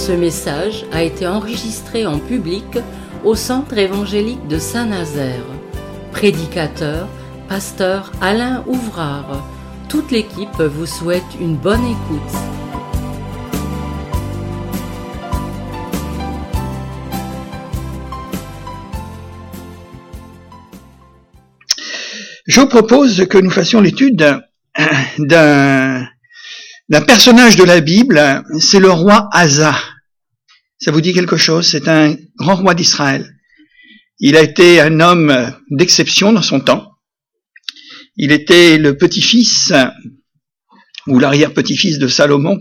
Ce message a été enregistré en public au Centre évangélique de Saint-Nazaire. Prédicateur, pasteur Alain Ouvrard. Toute l'équipe vous souhaite une bonne écoute. Je vous propose que nous fassions l'étude d'un personnage de la Bible, c'est le roi Asa. Ça vous dit quelque chose? C'est un grand roi d'Israël. Il a été un homme d'exception dans son temps. Il était le petit-fils ou l'arrière-petit-fils de Salomon.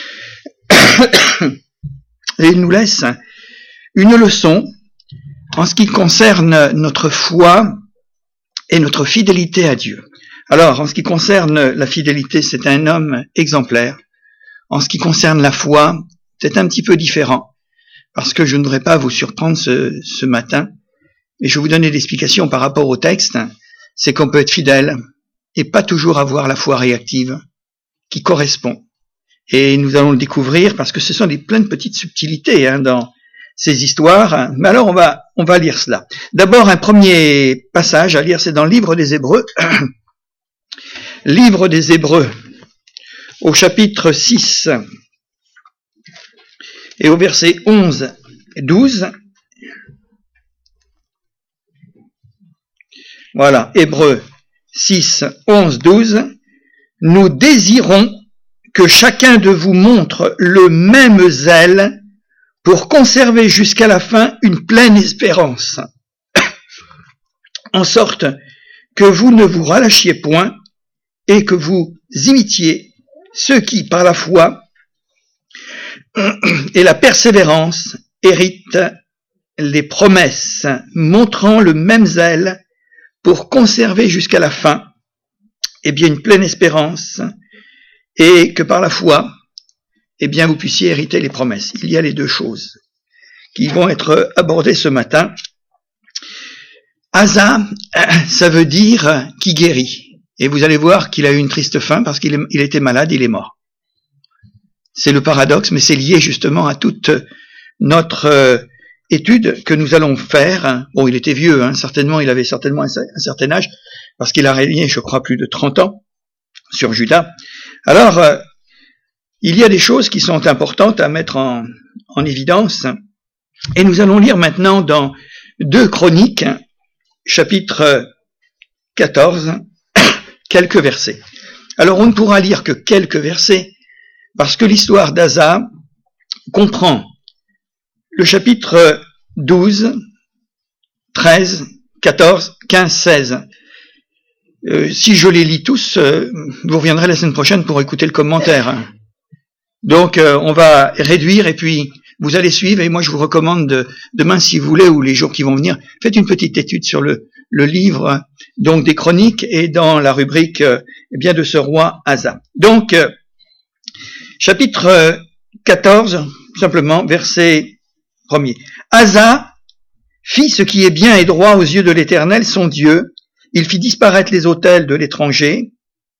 Et il nous laisse une leçon en ce qui concerne notre foi et notre fidélité à Dieu. Alors, en ce qui concerne la fidélité, c'est un homme exemplaire. En ce qui concerne la foi, c'est un petit peu différent, parce que je ne voudrais pas vous surprendre ce matin, et je vais vous donner l'explication par rapport au texte. C'est qu'on peut être fidèle et pas toujours avoir la foi réactive qui correspond. Et nous allons le découvrir parce que ce sont plein de petites subtilités dans ces histoires. Mais alors on va lire cela. D'abord, un premier passage à lire, c'est dans le livre des Hébreux. Livre des Hébreux, au chapitre 6 et au verset 11 et 12. Voilà, Hébreux 6, 11, 12. Nous désirons que chacun de vous montre le même zèle pour conserver jusqu'à la fin une pleine espérance, en sorte que vous ne vous relâchiez point et que vous imitiez ceux qui, par la foi et la persévérance, héritent les promesses, montrant le même zèle pour conserver jusqu'à la fin, une pleine espérance, et que par la foi, vous puissiez hériter les promesses. Il y a les deux choses qui vont être abordées ce matin. Asa, ça veut dire qui guérit. Et vous allez voir qu'il a eu une triste fin parce qu'il était malade, il est mort. C'est le paradoxe, mais c'est lié justement à toute notre étude que nous allons faire. Bon, il était vieux, certainement, il avait certainement un certain âge, parce qu'il a régné, je crois, plus de 30 ans sur Juda. Alors, il y a des choses qui sont importantes à mettre en évidence, et nous allons lire maintenant dans 2 Chroniques, chapitre 14, quelques versets. Alors, on ne pourra lire que quelques versets, parce que l'histoire d'Asa comprend le chapitre 12, 13, 14, 15, 16. Si je les lis tous, vous reviendrez la semaine prochaine pour écouter le commentaire. Donc, on va réduire et puis vous allez suivre. Et moi, je vous recommande demain, si vous voulez, ou les jours qui vont venir, faites une petite étude sur le livre donc des Chroniques et dans la rubrique de ce roi Asa. Donc, chapitre 14, simplement, verset 1er. Asa fit ce qui est bien et droit aux yeux de l'Éternel, son Dieu. Il fit disparaître les autels de l'étranger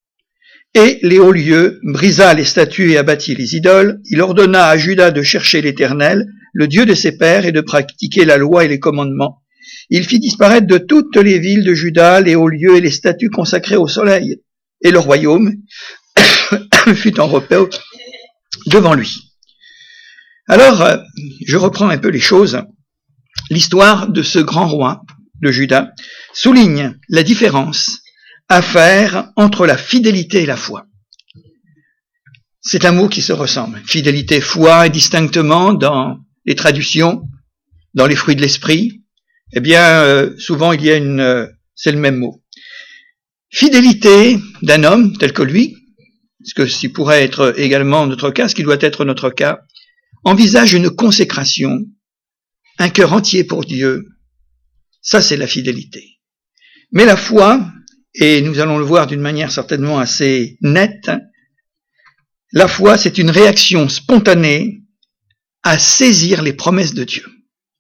et les hauts lieux, brisa les statues et abattit les idoles. Il ordonna à Juda de chercher l'Éternel, le Dieu de ses pères, et de pratiquer la loi et les commandements. Il fit disparaître de toutes les villes de Juda les hauts lieux et les statues consacrées au soleil. Et le royaume fut en repos devant lui. Alors, je reprends un peu les choses. L'histoire de ce grand roi de Juda souligne la différence à faire entre la fidélité et la foi. C'est un mot qui se ressemble. Fidélité, foi, et distinctement dans les traductions, dans les fruits de l'esprit, souvent il y a c'est le même mot. Fidélité d'un homme tel que lui, ce qui pourrait être également notre cas, ce qui doit être notre cas, envisage une consécration, un cœur entier pour Dieu. Ça, c'est la fidélité. Mais la foi, et nous allons le voir d'une manière certainement assez nette, la foi, c'est une réaction spontanée à saisir les promesses de Dieu.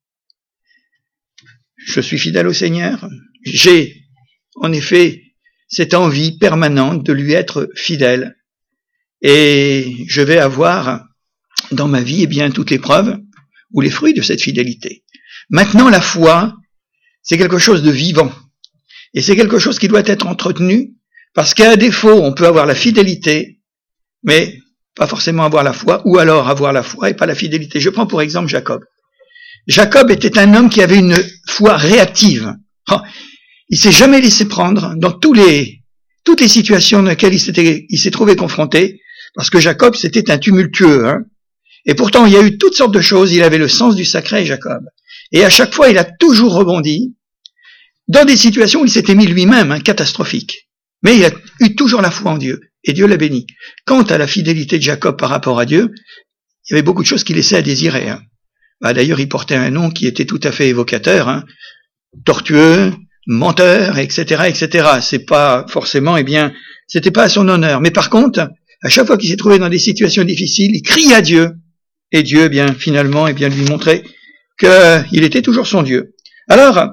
Je suis fidèle au Seigneur. J'ai, en effet, cette envie permanente de lui être fidèle. Et je vais avoir dans ma vie, eh bien, toutes les preuves ou les fruits de cette fidélité. Maintenant, la foi, c'est quelque chose de vivant. Et c'est quelque chose qui doit être entretenu, parce qu'à défaut, on peut avoir la fidélité, mais pas forcément avoir la foi, ou alors avoir la foi et pas la fidélité. Je prends pour exemple Jacob. Jacob était un homme qui avait une foi réactive. Il s'est jamais laissé prendre dans toutes les situations dans lesquelles il s'est trouvé confronté, parce que Jacob, c'était un tumultueux. Et pourtant, il y a eu toutes sortes de choses. Il avait le sens du sacré, Jacob. Et à chaque fois, il a toujours rebondi dans des situations où il s'était mis lui-même, catastrophique. Mais il a eu toujours la foi en Dieu, et Dieu l'a béni. Quant à la fidélité de Jacob par rapport à Dieu, il y avait beaucoup de choses qui laissaient à désirer. D'ailleurs, il portait un nom qui était tout à fait évocateur, tortueux, menteur, etc., etc. C'est pas forcément, c'était pas à son honneur. Mais par contre, à chaque fois qu'il s'est trouvé dans des situations difficiles, il criait à Dieu, et Dieu, finalement, lui montrait qu'il était toujours son Dieu. Alors,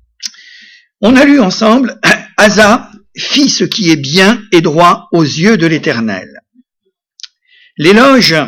on a lu ensemble, Asa fit ce qui est bien et droit aux yeux de l'Éternel. L'éloge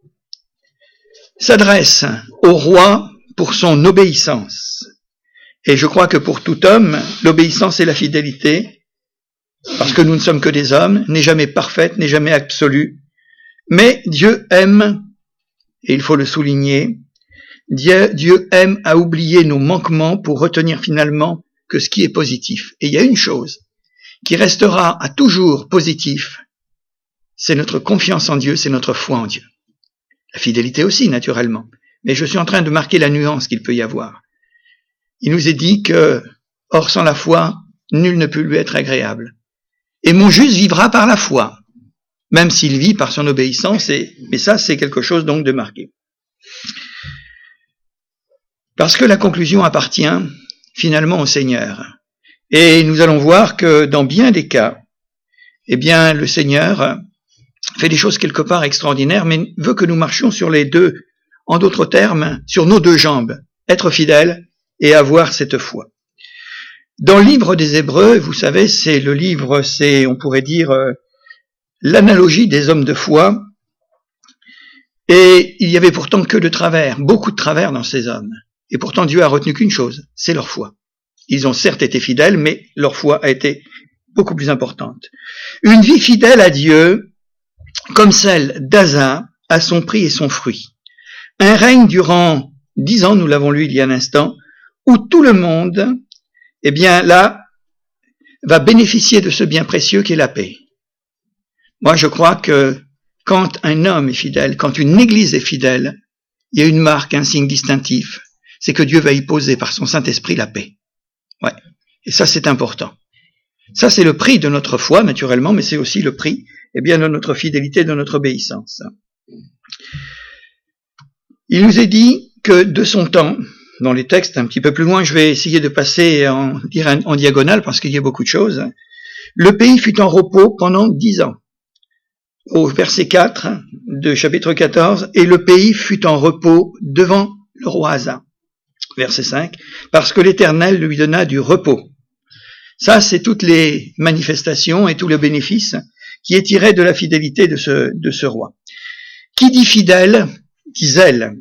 s'adresse au roi pour son obéissance. Et je crois que pour tout homme, l'obéissance et la fidélité, parce que nous ne sommes que des hommes, n'est jamais parfaite, n'est jamais absolue. Mais Dieu aime, et il faut le souligner, Dieu aime à oublier nos manquements pour retenir finalement que ce qui est positif. Et il y a une chose qui restera à toujours positif, c'est notre confiance en Dieu, c'est notre foi en Dieu. La fidélité aussi, naturellement. Mais je suis en train de marquer la nuance qu'il peut y avoir. Il nous est dit que, hors sans la foi, nul ne peut lui être agréable. Et mon juste vivra par la foi, même s'il vit par son obéissance, mais ça, c'est quelque chose donc de marqué. Parce que la conclusion appartient finalement au Seigneur. Et nous allons voir que dans bien des cas, le Seigneur fait des choses quelque part extraordinaires, mais veut que nous marchions sur les deux, en d'autres termes, sur nos deux jambes, être fidèles et avoir cette foi. Dans le livre des Hébreux, vous savez, on pourrait dire, l'analogie des hommes de foi, et il y avait pourtant que de travers, beaucoup de travers dans ces hommes. Et pourtant Dieu a retenu qu'une chose, c'est leur foi. Ils ont certes été fidèles, mais leur foi a été beaucoup plus importante. Une vie fidèle à Dieu, comme celle d'Asa, a son prix et son fruit. Un règne durant 10 ans, nous l'avons lu il y a un instant, où tout le monde, là, va bénéficier de ce bien précieux qu'est la paix. Moi, je crois que quand un homme est fidèle, quand une église est fidèle, il y a une marque, un signe distinctif, c'est que Dieu va y poser par son Saint-Esprit la paix. Ouais. Et ça, c'est important. Ça, c'est le prix de notre foi, naturellement, mais c'est aussi le prix, de notre fidélité, de notre obéissance. Il nous est dit que de son temps, dans les textes un petit peu plus loin, je vais essayer de passer en diagonale parce qu'il y a beaucoup de choses, le pays fut en repos pendant 10 ans. Au verset 4 de chapitre 14, et le pays fut en repos devant le roi Asa. Verset 5, parce que l'Éternel lui donna du repos. Ça, c'est toutes les manifestations et tous les bénéfices qui est tiré de la fidélité de ce roi. Qui dit fidèle, dit zèle.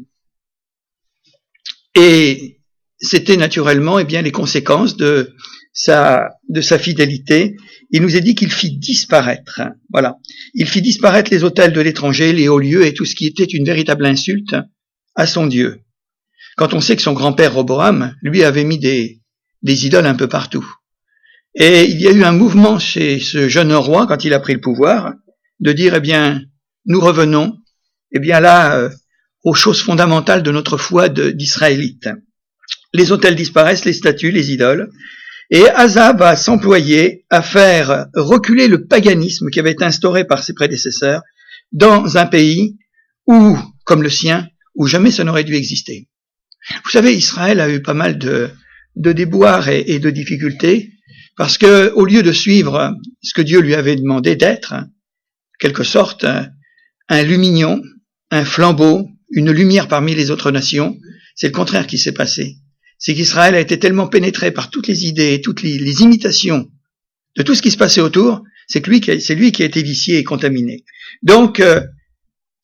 Et c'était naturellement, les conséquences de sa fidélité. Il nous est dit qu'il fit disparaître, voilà. Il fit disparaître les autels de l'étranger, les hauts lieux et tout ce qui était une véritable insulte à son Dieu. Quand on sait que son grand-père Roboam, lui, avait mis des idoles un peu partout. Et il y a eu un mouvement chez ce jeune roi, quand il a pris le pouvoir, de dire, nous revenons, aux choses fondamentales de notre foi d'Israélites. Les autels disparaissent, les statues, les idoles, et Asa va s'employer à faire reculer le paganisme qui avait été instauré par ses prédécesseurs dans un pays où, comme le sien, où jamais ça n'aurait dû exister. Vous savez, Israël a eu pas mal de déboires et de difficultés, parce que au lieu de suivre ce que Dieu lui avait demandé d'être, quelque sorte, un lumignon, un flambeau, une lumière parmi les autres nations, c'est le contraire qui s'est passé. C'est qu'Israël a été tellement pénétré par toutes les idées et toutes les imitations de tout ce qui se passait autour, c'est lui qui a été vicié et contaminé. Donc,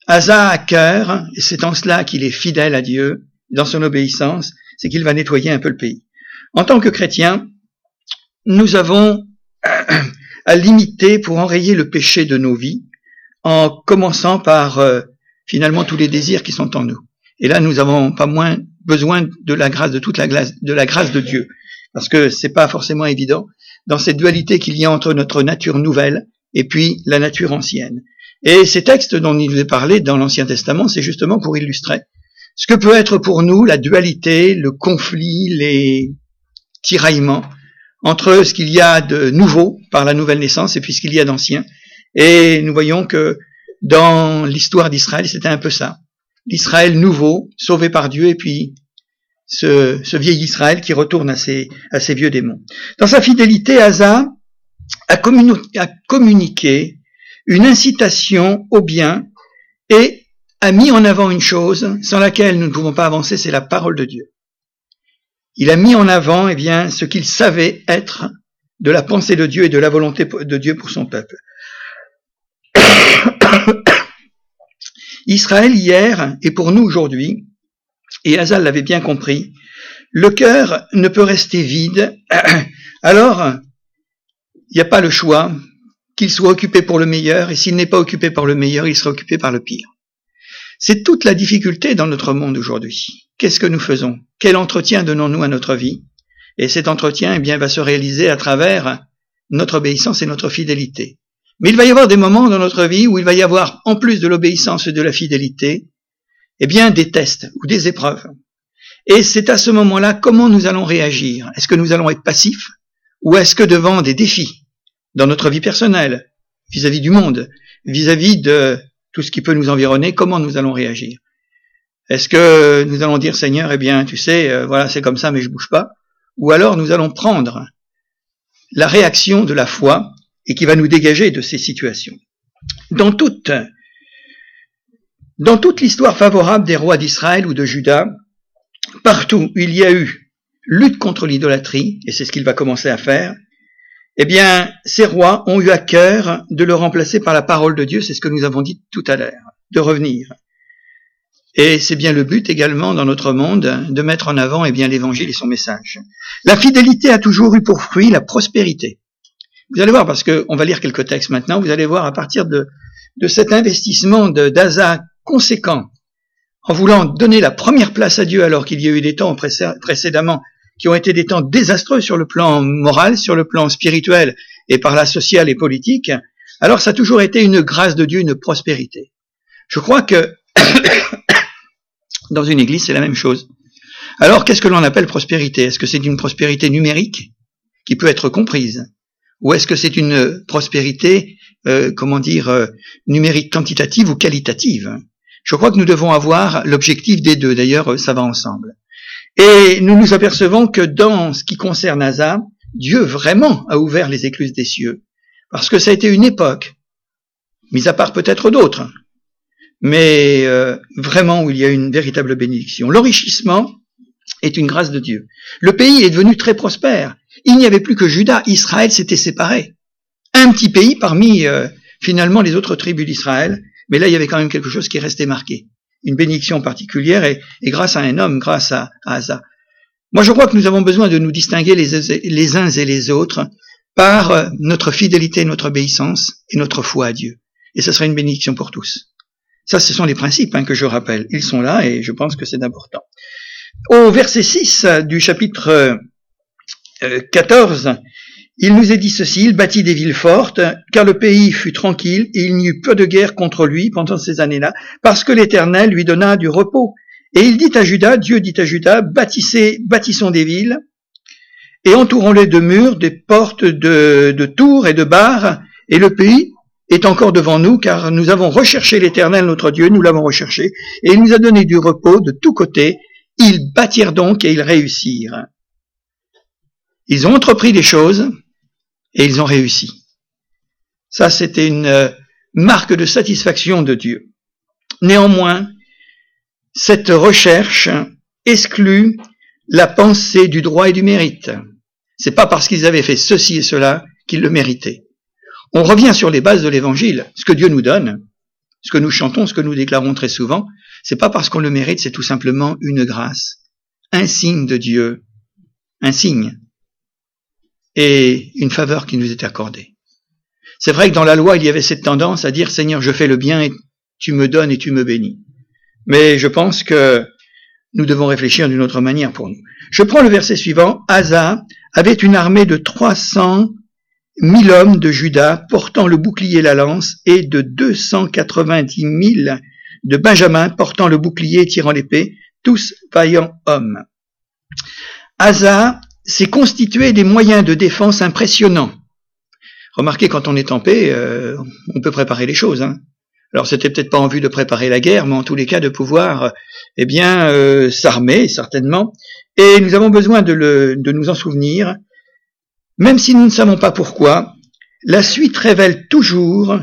Asa a cœur, et c'est en cela qu'il est fidèle à Dieu, dans son obéissance, c'est qu'il va nettoyer un peu le pays. En tant que chrétiens, nous avons à limiter pour enrayer le péché de nos vies, en commençant par finalement tous les désirs qui sont en nous. Et là, nous n'avons pas moins besoin de la grâce, de la grâce de Dieu, parce que c'est pas forcément évident dans cette dualité qu'il y a entre notre nature nouvelle et puis la nature ancienne. Et ces textes dont il nous est parlé dans l'Ancien Testament, c'est justement pour illustrer ce que peut être pour nous la dualité, le conflit, les tiraillements entre ce qu'il y a de nouveau par la nouvelle naissance et puis ce qu'il y a d'ancien. Et nous voyons que dans l'histoire d'Israël, c'était un peu ça. L'Israël nouveau, sauvé par Dieu, et puis ce vieil Israël qui retourne à ses vieux démons. Dans sa fidélité, Asa a communiqué une incitation au bien et a mis en avant une chose sans laquelle nous ne pouvons pas avancer, c'est la parole de Dieu. Il a mis en avant, ce qu'il savait être de la pensée de Dieu et de la volonté de Dieu pour son peuple. Israël hier et pour nous aujourd'hui, et Asa l'avait bien compris, le cœur ne peut rester vide, alors il n'y a pas le choix qu'il soit occupé pour le meilleur, et s'il n'est pas occupé par le meilleur, il sera occupé par le pire. C'est toute la difficulté dans notre monde aujourd'hui. Qu'est-ce que nous faisons? Quel entretien donnons-nous à notre vie? Et cet entretien, va se réaliser à travers notre obéissance et notre fidélité. Mais il va y avoir des moments dans notre vie où il va y avoir, en plus de l'obéissance et de la fidélité, des tests ou des épreuves. Et c'est à ce moment-là comment nous allons réagir. Est-ce que nous allons être passifs? Ou est-ce que devant des défis, dans notre vie personnelle, vis-à-vis du monde, vis-à-vis de tout ce qui peut nous environner, comment nous allons réagir? Est-ce que nous allons dire, Seigneur, tu sais, voilà, c'est comme ça, mais je bouge pas? Ou alors nous allons prendre la réaction de la foi et qui va nous dégager de ces situations. Dans toute l'histoire favorable des rois d'Israël ou de Juda, partout où il y a eu lutte contre l'idolâtrie, et c'est ce qu'il va commencer à faire, ces rois ont eu à cœur de le remplacer par la parole de Dieu, c'est ce que nous avons dit tout à l'heure, de revenir. Et c'est bien le but également dans notre monde de mettre en avant l'évangile et son message. La fidélité a toujours eu pour fruit la prospérité. Vous allez voir, parce que on va lire quelques textes maintenant, vous allez voir à partir de cet investissement d'Asa conséquent, en voulant donner la première place à Dieu alors qu'il y a eu des temps précédemment qui ont été des temps désastreux sur le plan moral, sur le plan spirituel et par là social et politique, alors ça a toujours été une grâce de Dieu, une prospérité. Je crois que dans une église, c'est la même chose. Alors, qu'est-ce que l'on appelle prospérité? Est-ce que c'est une prospérité numérique qui peut être comprise? Ou est-ce que c'est une prospérité, numérique quantitative ou qualitative? Je crois que nous devons avoir l'objectif des deux. D'ailleurs, ça va ensemble. Et nous nous apercevons que dans ce qui concerne Asa, Dieu vraiment a ouvert les écluses des cieux. Parce que ça a été une époque, mis à part peut-être d'autres, mais vraiment où il y a une véritable bénédiction. L'enrichissement est une grâce de Dieu. Le pays est devenu très prospère. Il n'y avait plus que Juda. Israël s'était séparé. Un petit pays parmi finalement les autres tribus d'Israël, mais là il y avait quand même quelque chose qui restait marqué. Une bénédiction particulière et grâce à un homme, grâce à Asa. Moi je crois que nous avons besoin de nous distinguer les uns et les autres par notre fidélité, notre obéissance et notre foi à Dieu. Et ce sera une bénédiction pour tous. Ça, ce sont les principes que je rappelle. Ils sont là et je pense que c'est important. Au verset 6 du chapitre 14, il nous est dit ceci: il bâtit des villes fortes, car le pays fut tranquille et il n'y eut peu de guerre contre lui pendant ces années-là, parce que l'Éternel lui donna du repos. Et il dit à Juda, Dieu dit à Juda, bâtissons des villes et entourons-les de murs, des portes de tours et de barres, et le pays est encore devant nous, car nous avons recherché l'Éternel notre Dieu, nous l'avons recherché, et il nous a donné du repos de tous côtés. Ils bâtirent donc et ils réussirent. Ils ont entrepris des choses et ils ont réussi. Ça, c'était une marque de satisfaction de Dieu. Néanmoins, cette recherche exclut la pensée du droit et du mérite. C'est pas parce qu'ils avaient fait ceci et cela qu'ils le méritaient. On revient sur les bases de l'Évangile, ce que Dieu nous donne, ce que nous chantons, ce que nous déclarons très souvent, c'est pas parce qu'on le mérite, c'est tout simplement une grâce, un signe de Dieu, un signe et une faveur qui nous est accordée. C'est vrai que dans la loi, il y avait cette tendance à dire « Seigneur, je fais le bien et tu me donnes et tu me bénis ». Mais je pense que nous devons réfléchir d'une autre manière pour nous. Je prends le verset suivant. Asa avait une armée de 300 000 hommes de Juda portant le bouclier et la lance et de 290 000 de Benjamin portant le bouclier et tirant l'épée, tous vaillants hommes. Asa s'est constitué des moyens de défense impressionnants. Remarquez, quand on est en paix, on peut préparer les choses. Alors c'était peut-être pas en vue de préparer la guerre, mais en tous les cas de pouvoir, s'armer certainement. Et nous avons besoin de nous en souvenir, même si nous ne savons pas pourquoi. La suite révèle toujours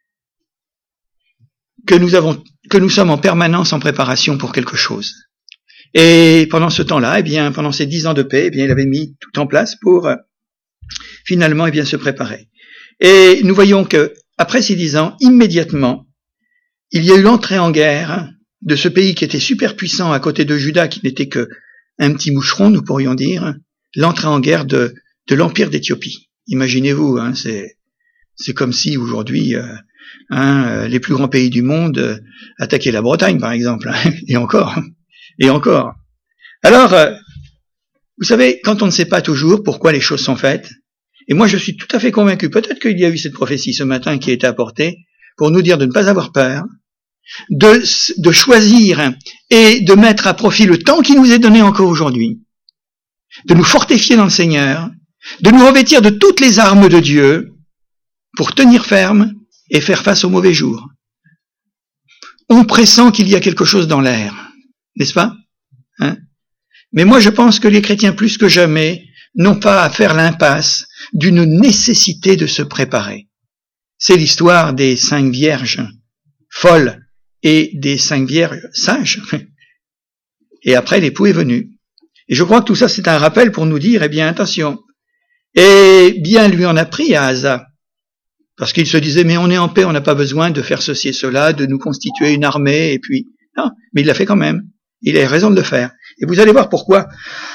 que nous sommes en permanence en préparation pour quelque chose. Et pendant ce temps-là, pendant ces 10 ans de paix, il avait mis tout en place pour finalement se préparer. Et nous voyons que après ces 10 ans, immédiatement, il y a eu l'entrée en guerre de ce pays qui était super puissant à côté de Juda, qui n'était que un petit moucheron, nous pourrions dire, l'entrée en guerre de l'Empire d'Éthiopie. Imaginez-vous, c'est comme si aujourd'hui les plus grands pays du monde attaquaient la Bretagne, par exemple, et encore. Alors, vous savez, quand on ne sait pas toujours pourquoi les choses sont faites, et moi je suis tout à fait convaincu, peut-être qu'il y a eu cette prophétie ce matin qui a été apportée pour nous dire de ne pas avoir peur, de choisir et de mettre à profit le temps qui nous est donné encore aujourd'hui, de nous fortifier dans le Seigneur, de nous revêtir de toutes les armes de Dieu pour tenir ferme et faire face aux mauvais jours. On pressent qu'il y a quelque chose dans l'air, n'est-ce pas ? Mais moi je pense que les chrétiens plus que jamais n'ont pas à faire l'impasse d'une nécessité de se préparer. C'est l'histoire des 5 vierges folles et des 5 vierges sages. Et après, l'époux est venu. Et je crois que tout ça, c'est un rappel pour nous dire, attention. Et bien lui en a pris à Asa. Parce qu'il se disait, mais on est en paix, on n'a pas besoin de faire ceci et cela, de nous constituer une armée, et puis, non, mais il l'a fait quand même. Il a raison de le faire. Et vous allez voir pourquoi.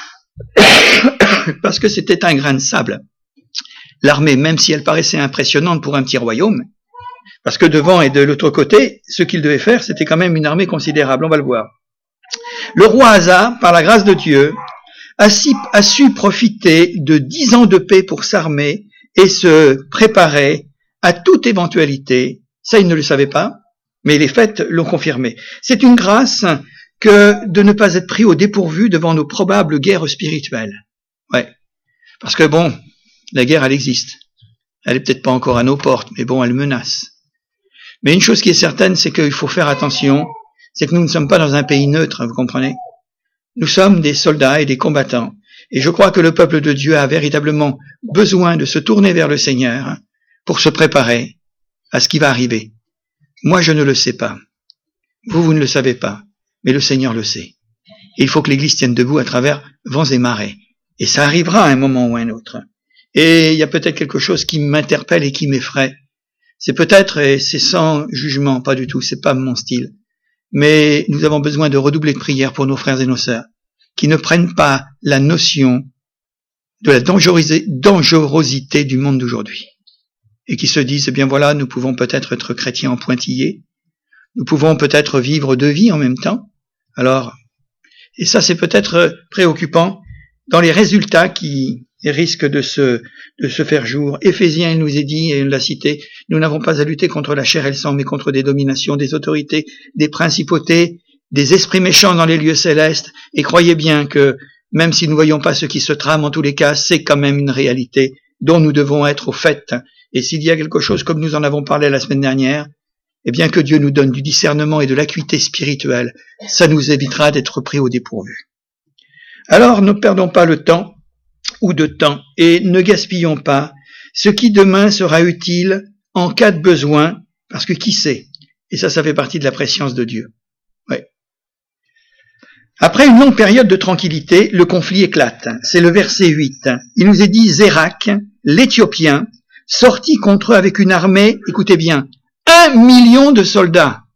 Parce que c'était un grain de sable. L'armée, même si elle paraissait impressionnante pour un petit royaume, parce que devant et de l'autre côté, ce qu'il devait faire, c'était quand même une armée considérable, on va le voir. Le roi Asa, par la grâce de Dieu, a su profiter de 10 ans de paix pour s'armer et se préparer à toute éventualité. Ça, il ne le savait pas, mais les faits l'ont confirmé. C'est une grâce que de ne pas être pris au dépourvu devant nos probables guerres spirituelles. Ouais. Parce que la guerre, elle existe. Elle est peut-être pas encore à nos portes, mais elle menace. Mais une chose qui est certaine, c'est qu'il faut faire attention, c'est que nous ne sommes pas dans un pays neutre, vous comprenez ? Nous sommes des soldats et des combattants. Et je crois que le peuple de Dieu a véritablement besoin de se tourner vers le Seigneur pour se préparer à ce qui va arriver. Moi, je ne le sais pas. Vous ne le savez pas. Mais le Seigneur le sait. Et il faut que l'Église tienne debout à travers vents et marées. Et ça arrivera à un moment ou à un autre. Et il y a peut-être quelque chose qui m'interpelle et qui m'effraie. C'est peut-être, et c'est sans jugement, pas du tout, c'est pas mon style. Mais nous avons besoin de redoubler de prière pour nos frères et nos sœurs, qui ne prennent pas la notion de la dangerosité du monde d'aujourd'hui. Et qui se disent, nous pouvons peut-être être chrétiens en pointillés, nous pouvons peut-être vivre 2 vies en même temps. Alors, et ça c'est peut-être préoccupant dans les résultats qui risquent de se faire jour. Éphésiens, il nous est dit, et il l'a cité, nous n'avons pas à lutter contre la chair et le sang, mais contre des dominations, des autorités, des principautés, des esprits méchants dans les lieux célestes. Et croyez bien que, même si nous ne voyons pas ce qui se trame, en tous les cas, c'est quand même une réalité dont nous devons être au fait. Et s'il y a quelque chose, comme nous en avons parlé la semaine dernière, que Dieu nous donne du discernement et de l'acuité spirituelle, ça nous évitera d'être pris au dépourvu. Alors, ne perdons pas le temps, ou de temps, et ne gaspillons pas ce qui demain sera utile en cas de besoin, parce que qui sait? Et ça fait partie de la préscience de Dieu. Ouais. Après une longue période de tranquillité, le conflit éclate. C'est le verset 8. Il nous est dit, Zérak, l'Éthiopien, sortit contre eux avec une armée, écoutez bien, 1 million de soldats.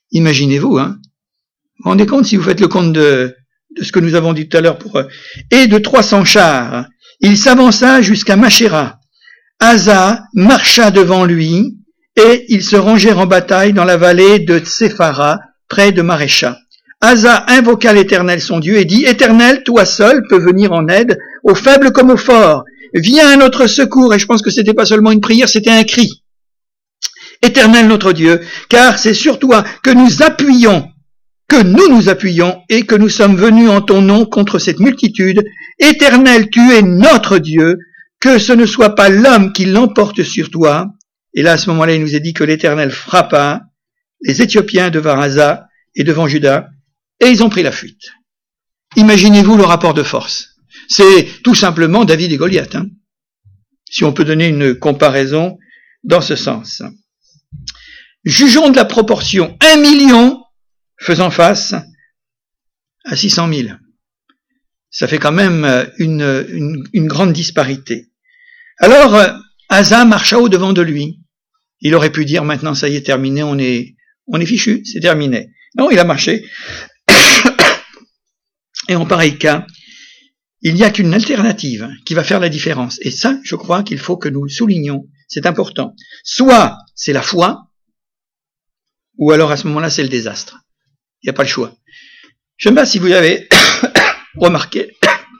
Imaginez-vous, hein. Vous vous rendez compte si vous faites le compte de ce que nous avons dit tout à l'heure et de 300 chars. Il s'avança jusqu'à Machéra. Asa marcha devant lui et ils se rangèrent en bataille dans la vallée de Tséphara, près de Marécha. Asa invoqua l'Éternel son Dieu et dit, Éternel, toi seul peux venir en aide, aux faibles comme aux forts. Viens à notre secours. Et je pense que c'était pas seulement une prière, c'était un cri. Éternel notre Dieu, car c'est sur toi que nous nous appuyons et que nous sommes venus en ton nom contre cette multitude. Éternel, tu es notre Dieu, que ce ne soit pas l'homme qui l'emporte sur toi. Et là, à ce moment-là, il nous est dit que l'Éternel frappa les Éthiopiens devant Asa et devant Juda, et ils ont pris la fuite. Imaginez-vous le rapport de force. C'est tout simplement David et Goliath, hein, si on peut donner une comparaison dans ce sens. Jugeons de la proportion 1 million faisant face à 600 000. Ça fait quand même une grande disparité. Alors, Asa marcha au-devant de lui. Il aurait pu dire, maintenant ça y est terminé, on est fichu, c'est terminé. Non, il a marché. Et en pareil cas, il n'y a qu'une alternative qui va faire la différence. Et ça, je crois qu'il faut que nous soulignions, c'est important. Soit c'est la foi, ou alors à ce moment-là, c'est le désastre. Il n'y a pas le choix. Je ne sais pas si vous avez remarqué,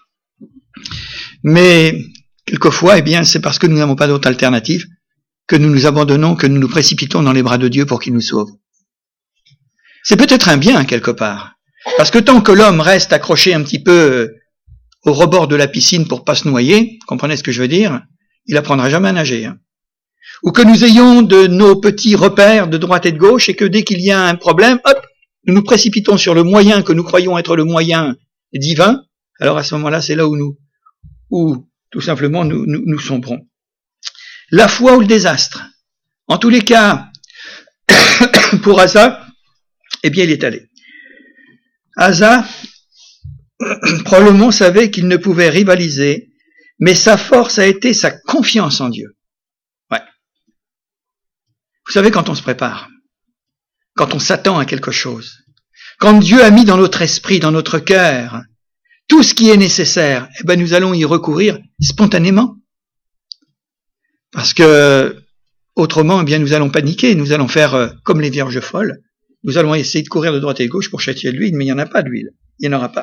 mais quelquefois, eh bien, c'est parce que nous n'avons pas d'autre alternative que nous nous abandonnons, que nous nous précipitons dans les bras de Dieu pour qu'il nous sauve. C'est peut-être un bien, quelque part. Parce que tant que l'homme reste accroché un petit peu au rebord de la piscine pour pas se noyer, comprenez ce que je veux dire, il apprendra jamais à nager. Hein. Ou que nous ayons de nos petits repères de droite et de gauche et que dès qu'il y a un problème, hop, nous nous précipitons sur le moyen que nous croyons être le moyen divin, alors à ce moment-là, c'est là où tout simplement nous sombrons. La foi ou le désastre. En tous les cas, pour Asa, eh bien, il est allé. Asa, probablement savait qu'il ne pouvait rivaliser, mais sa force a été sa confiance en Dieu. Ouais. Vous savez, quand on se prépare, quand on s'attend à quelque chose, quand Dieu a mis dans notre esprit, dans notre cœur, tout ce qui est nécessaire, eh ben, nous allons y recourir spontanément. Parce que, autrement, eh bien, nous allons paniquer, nous allons faire comme les vierges folles. Nous allons essayer de courir de droite et de gauche pour châtier de l'huile, mais il n'y en a pas d'huile. Il n'y en aura pas.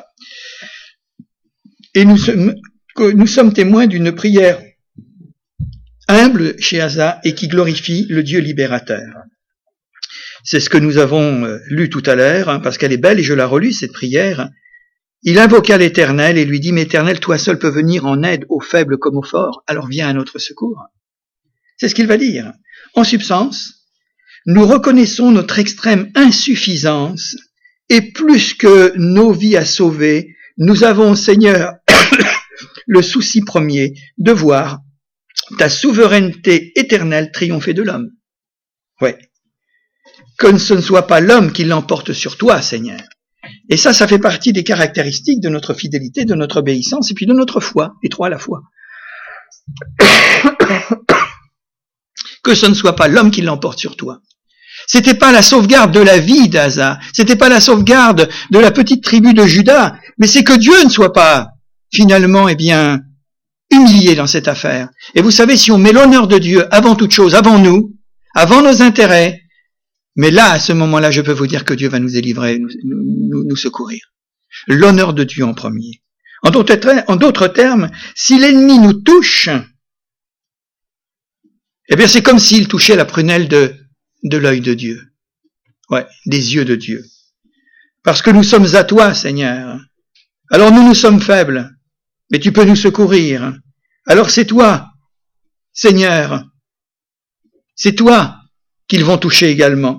Et nous sommes témoins d'une prière humble chez Asa et qui glorifie le Dieu libérateur. C'est ce que nous avons lu tout à l'heure, hein, parce qu'elle est belle et je la relus, cette prière. Il invoqua l'Éternel et lui dit, mais Éternel, toi seul peux venir en aide aux faibles comme aux forts, alors viens à notre secours. C'est ce qu'il va dire. En substance, nous reconnaissons notre extrême insuffisance et plus que nos vies à sauver, nous avons, Seigneur, le souci premier de voir ta souveraineté éternelle triompher de l'homme. Ouais. Que ce ne soit pas l'homme qui l'emporte sur toi, Seigneur. Et ça fait partie des caractéristiques de notre fidélité, de notre obéissance et puis de notre foi, les trois à la fois. Que ce ne soit pas l'homme qui l'emporte sur toi. C'était pas la sauvegarde de la vie d'Asa, c'était pas la sauvegarde de la petite tribu de Juda, mais c'est que Dieu ne soit pas, finalement, eh bien, humilié dans cette affaire. Et vous savez, si on met l'honneur de Dieu avant toute chose, avant nous, avant nos intérêts, mais là, à ce moment-là, je peux vous dire que Dieu va nous délivrer, nous secourir. L'honneur de Dieu en premier. En d'autres termes, si l'ennemi nous touche, eh bien, c'est comme s'il touchait la prunelle de l'œil de Dieu. Ouais, des yeux de Dieu. Parce que nous sommes à toi, Seigneur. Alors nous sommes faibles, mais tu peux nous secourir. Alors c'est toi, Seigneur. C'est toi qu'ils vont toucher également.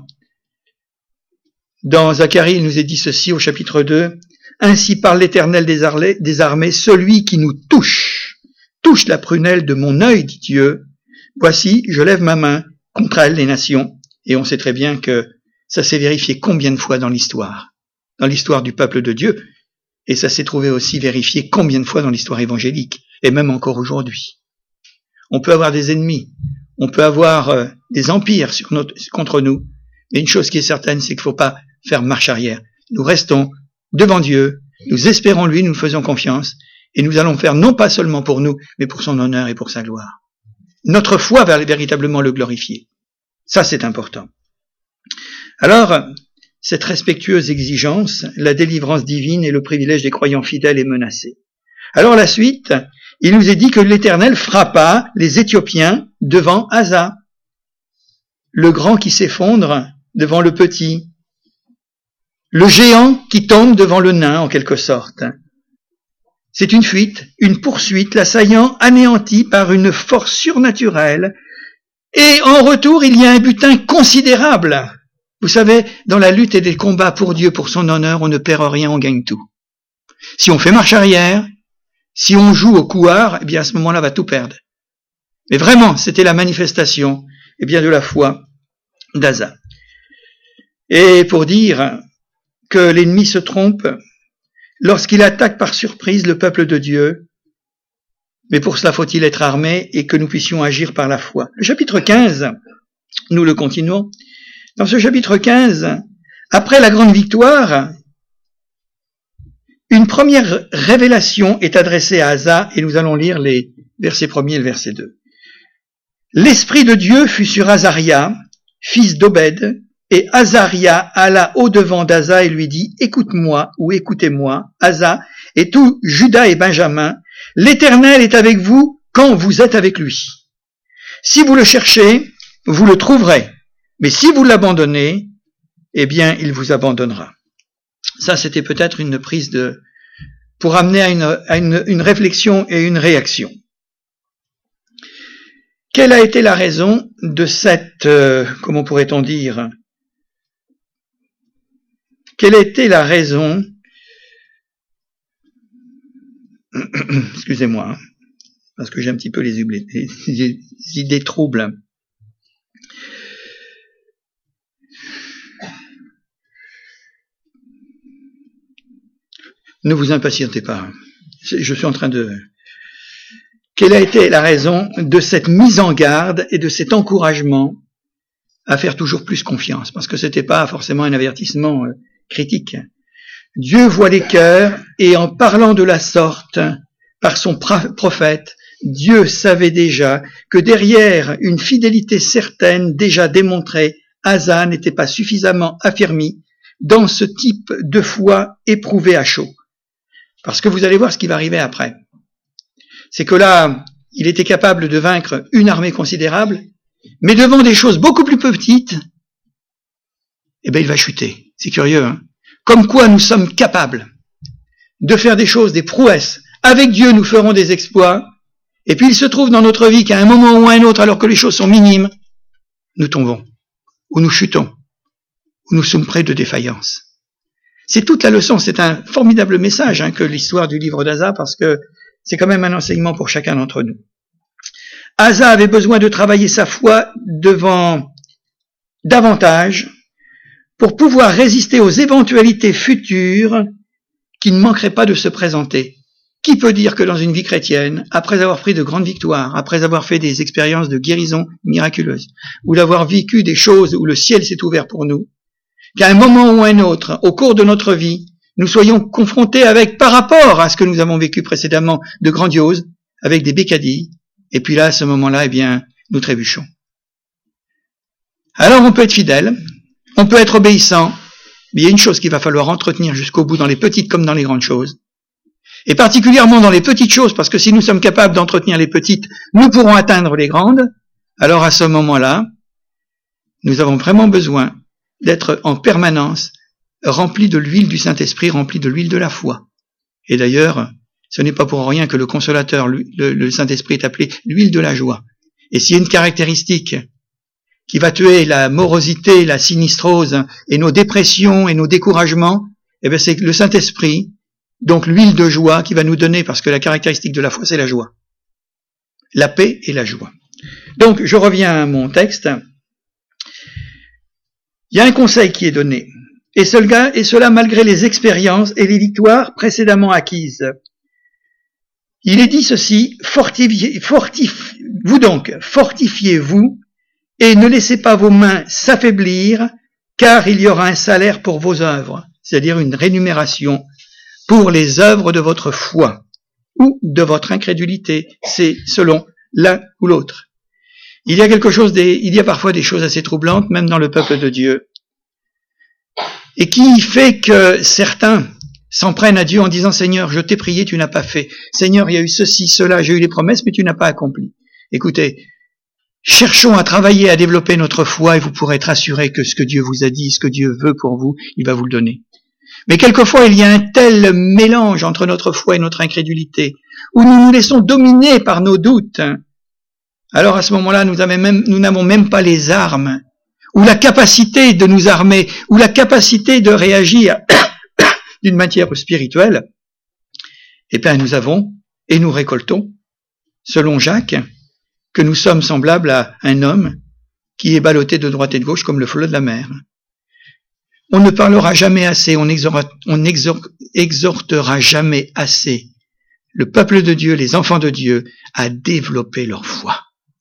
Dans Zacharie, il nous est dit ceci au chapitre 2. Ainsi parle l'Éternel des armées, celui qui nous touche la prunelle de mon œil, dit Dieu. Voici, je lève ma main contre elle, les nations. Et on sait très bien que ça s'est vérifié combien de fois dans l'histoire du peuple de Dieu. Et ça s'est trouvé aussi vérifié combien de fois dans l'histoire évangélique, et même encore aujourd'hui. On peut avoir des ennemis, on peut avoir des empires contre nous, Mais une chose qui est certaine, c'est qu'il ne faut pas faire marche arrière. Nous restons devant Dieu, nous espérons lui, nous faisons confiance, et nous allons faire non pas seulement pour nous, mais pour son honneur et pour sa gloire. Notre foi va véritablement le glorifier. Ça, c'est important. Alors, cette respectueuse exigence, la délivrance divine et le privilège des croyants fidèles est menacée. Alors la suite, il nous est dit que l'Éternel frappa les Éthiopiens devant Asa, le grand qui s'effondre devant le petit, le géant qui tombe devant le nain en quelque sorte. C'est une fuite, une poursuite, l'assaillant anéanti par une force surnaturelle, et en retour il y a un butin considérable. Vous savez, dans la lutte et des combats pour Dieu, pour son honneur, on ne perd rien, on gagne tout. Si on fait marche arrière, si on joue au couard, eh bien à ce moment-là, on va tout perdre. Mais vraiment, c'était la manifestation, eh bien, de la foi d'Asa. Et pour dire que l'ennemi se trompe lorsqu'il attaque par surprise le peuple de Dieu, mais pour cela faut-il être armé et que nous puissions agir par la foi. Le chapitre 15, nous le continuons. Dans ce chapitre 15, après la grande victoire, une première révélation est adressée à Asa, et nous allons lire les versets 1er et le verset 2. L'Esprit de Dieu fut sur Azaria, fils d'Obed, et Azaria alla au-devant d'Asa et lui dit, écoute-moi, ou écoutez-moi, Asa, et tout Juda et Benjamin, l'Éternel est avec vous quand vous êtes avec lui. Si vous le cherchez, vous le trouverez. Mais si vous l'abandonnez, eh bien, il vous abandonnera. Ça, c'était peut-être une prise pour amener à une réflexion et une réaction. Quelle a été la raison de cette, comment pourrait-on dire, quelle a été la raison, excusez-moi, parce que j'ai un petit peu les idées troubles. Ne vous impatientez pas. Je suis en train de... Quelle a été la raison de cette mise en garde et de cet encouragement à faire toujours plus confiance? Parce que c'était pas forcément un avertissement critique. Dieu voit les cœurs et en parlant de la sorte, par son prophète, Dieu savait déjà que derrière une fidélité certaine déjà démontrée, Asa n'était pas suffisamment affermi dans ce type de foi éprouvée à chaud. Parce que vous allez voir ce qui va arriver après. C'est que là, il était capable de vaincre une armée considérable, mais devant des choses beaucoup plus petites, eh bien, il va chuter. C'est curieux, hein? Comme quoi nous sommes capables de faire des choses, des prouesses. Avec Dieu, nous ferons des exploits. Et puis, il se trouve dans notre vie qu'à un moment ou à un autre, alors que les choses sont minimes, nous tombons, ou nous chutons, ou nous sommes près de défaillance. C'est toute la leçon, c'est un formidable message que l'histoire du livre d'Asa, parce que c'est quand même un enseignement pour chacun d'entre nous. Asa avait besoin de travailler sa foi devant davantage pour pouvoir résister aux éventualités futures qui ne manqueraient pas de se présenter. Qui peut dire que dans une vie chrétienne, après avoir pris de grandes victoires, après avoir fait des expériences de guérison miraculeuse, ou d'avoir vécu des choses où le ciel s'est ouvert pour nous, qu'à un moment ou à un autre, au cours de notre vie, nous soyons confrontés avec, par rapport à ce que nous avons vécu précédemment de grandiose, avec des bécadilles, et puis là, à ce moment-là, eh bien, nous trébuchons. Alors, on peut être fidèle, on peut être obéissant, mais il y a une chose qu'il va falloir entretenir jusqu'au bout, dans les petites comme dans les grandes choses, et particulièrement dans les petites choses, parce que si nous sommes capables d'entretenir les petites, nous pourrons atteindre les grandes. Alors, à ce moment-là, nous avons vraiment besoin d'être en permanence rempli de l'huile du Saint-Esprit, rempli de l'huile de la foi. Et d'ailleurs, ce n'est pas pour rien que le consolateur, le Saint-Esprit est appelé l'huile de la joie. Et s'il y a une caractéristique qui va tuer la morosité, la sinistrose, et nos dépressions et nos découragements, eh bien c'est le Saint-Esprit, donc l'huile de joie qui va nous donner, parce que la caractéristique de la foi, c'est la joie. La paix et la joie. Donc, je reviens à mon texte. Il y a un conseil qui est donné, et cela malgré les expériences et les victoires précédemment acquises. Il est dit ceci, fortifiez-vous, et ne laissez pas vos mains s'affaiblir car il y aura un salaire pour vos œuvres, c'est-à-dire une rémunération pour les œuvres de votre foi ou de votre incrédulité. C'est selon l'un ou l'autre. Il y a parfois des choses assez troublantes, même dans le peuple de Dieu, et qui fait que certains s'en prennent à Dieu en disant « Seigneur, je t'ai prié, tu n'as pas fait. Seigneur, il y a eu ceci, cela, j'ai eu les promesses, mais tu n'as pas accompli. » Écoutez, cherchons à travailler, à développer notre foi, et vous pourrez être assurés que ce que Dieu vous a dit, ce que Dieu veut pour vous, il va vous le donner. Mais quelquefois, il y a un tel mélange entre notre foi et notre incrédulité, où nous nous laissons dominer par nos doutes. Alors à ce moment-là, nous n'avons même pas les armes, ou la capacité de nous armer, ou la capacité de réagir d'une matière spirituelle. Eh bien, nous avons, et nous récoltons, selon Jacques, que nous sommes semblables à un homme qui est ballotté de droite et de gauche comme le flot de la mer. On ne parlera jamais assez, on exhortera jamais assez le peuple de Dieu, les enfants de Dieu, à développer leur foi.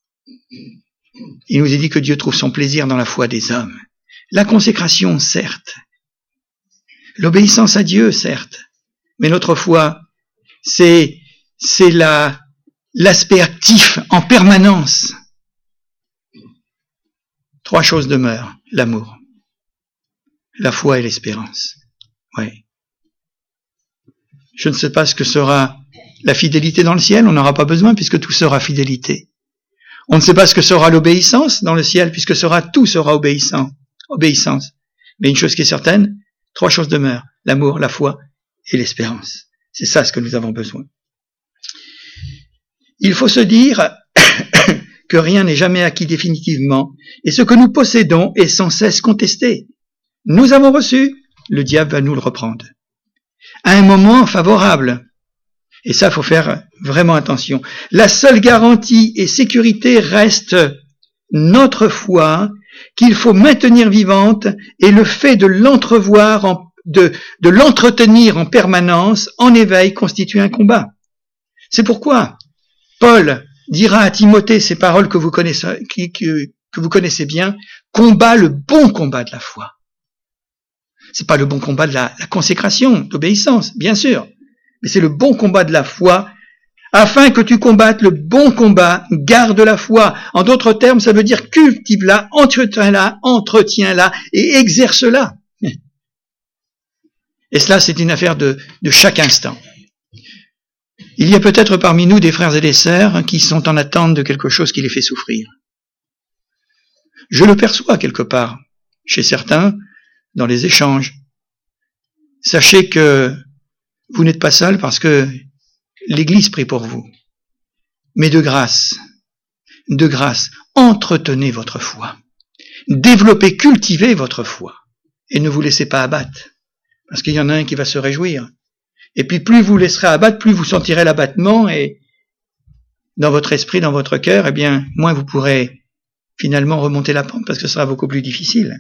Il nous est dit que Dieu trouve son plaisir dans la foi des hommes. La consécration, certes. L'obéissance à Dieu, certes. Mais notre foi, c'est l'aspect actif en permanence. 3 choses demeurent. L'amour, la foi et l'espérance. Oui. Je ne sais pas ce que sera la fidélité dans le ciel, on n'aura pas besoin puisque tout sera fidélité. On ne sait pas ce que sera l'obéissance dans le ciel puisque tout sera obéissance. Mais une chose qui est certaine, 3 choses demeurent, l'amour, la foi et l'espérance. C'est ça ce que nous avons besoin. Il faut se dire que rien n'est jamais acquis définitivement et ce que nous possédons est sans cesse contesté. Nous avons reçu, le diable va nous le reprendre. À un moment favorable. Et ça, faut faire vraiment attention. La seule garantie et sécurité reste notre foi, qu'il faut maintenir vivante, et le fait de l'entrevoir, de l'entretenir en permanence, en éveil, constitue un combat. C'est pourquoi Paul dira à Timothée ces paroles que vous connaissez bien, combat le bon combat de la foi. C'est pas le bon combat de la consécration, d'obéissance, bien sûr, mais c'est le bon combat de la foi. Afin que tu combattes le bon combat, garde la foi. En d'autres termes, ça veut dire cultive-la, entretiens-la et exerce-la. Et cela, c'est une affaire de chaque instant. Il y a peut-être parmi nous des frères et des sœurs qui sont en attente de quelque chose qui les fait souffrir. Je le perçois quelque part, chez certains, dans les échanges. Sachez que vous n'êtes pas seul parce que l'Église prie pour vous. Mais de grâce, entretenez votre foi. Développez, cultivez votre foi. Et ne vous laissez pas abattre. Parce qu'il y en a un qui va se réjouir. Et puis plus vous laisserez abattre, plus vous sentirez l'abattement et dans votre esprit, dans votre cœur, eh bien, moins vous pourrez finalement remonter la pente parce que ce sera beaucoup plus difficile.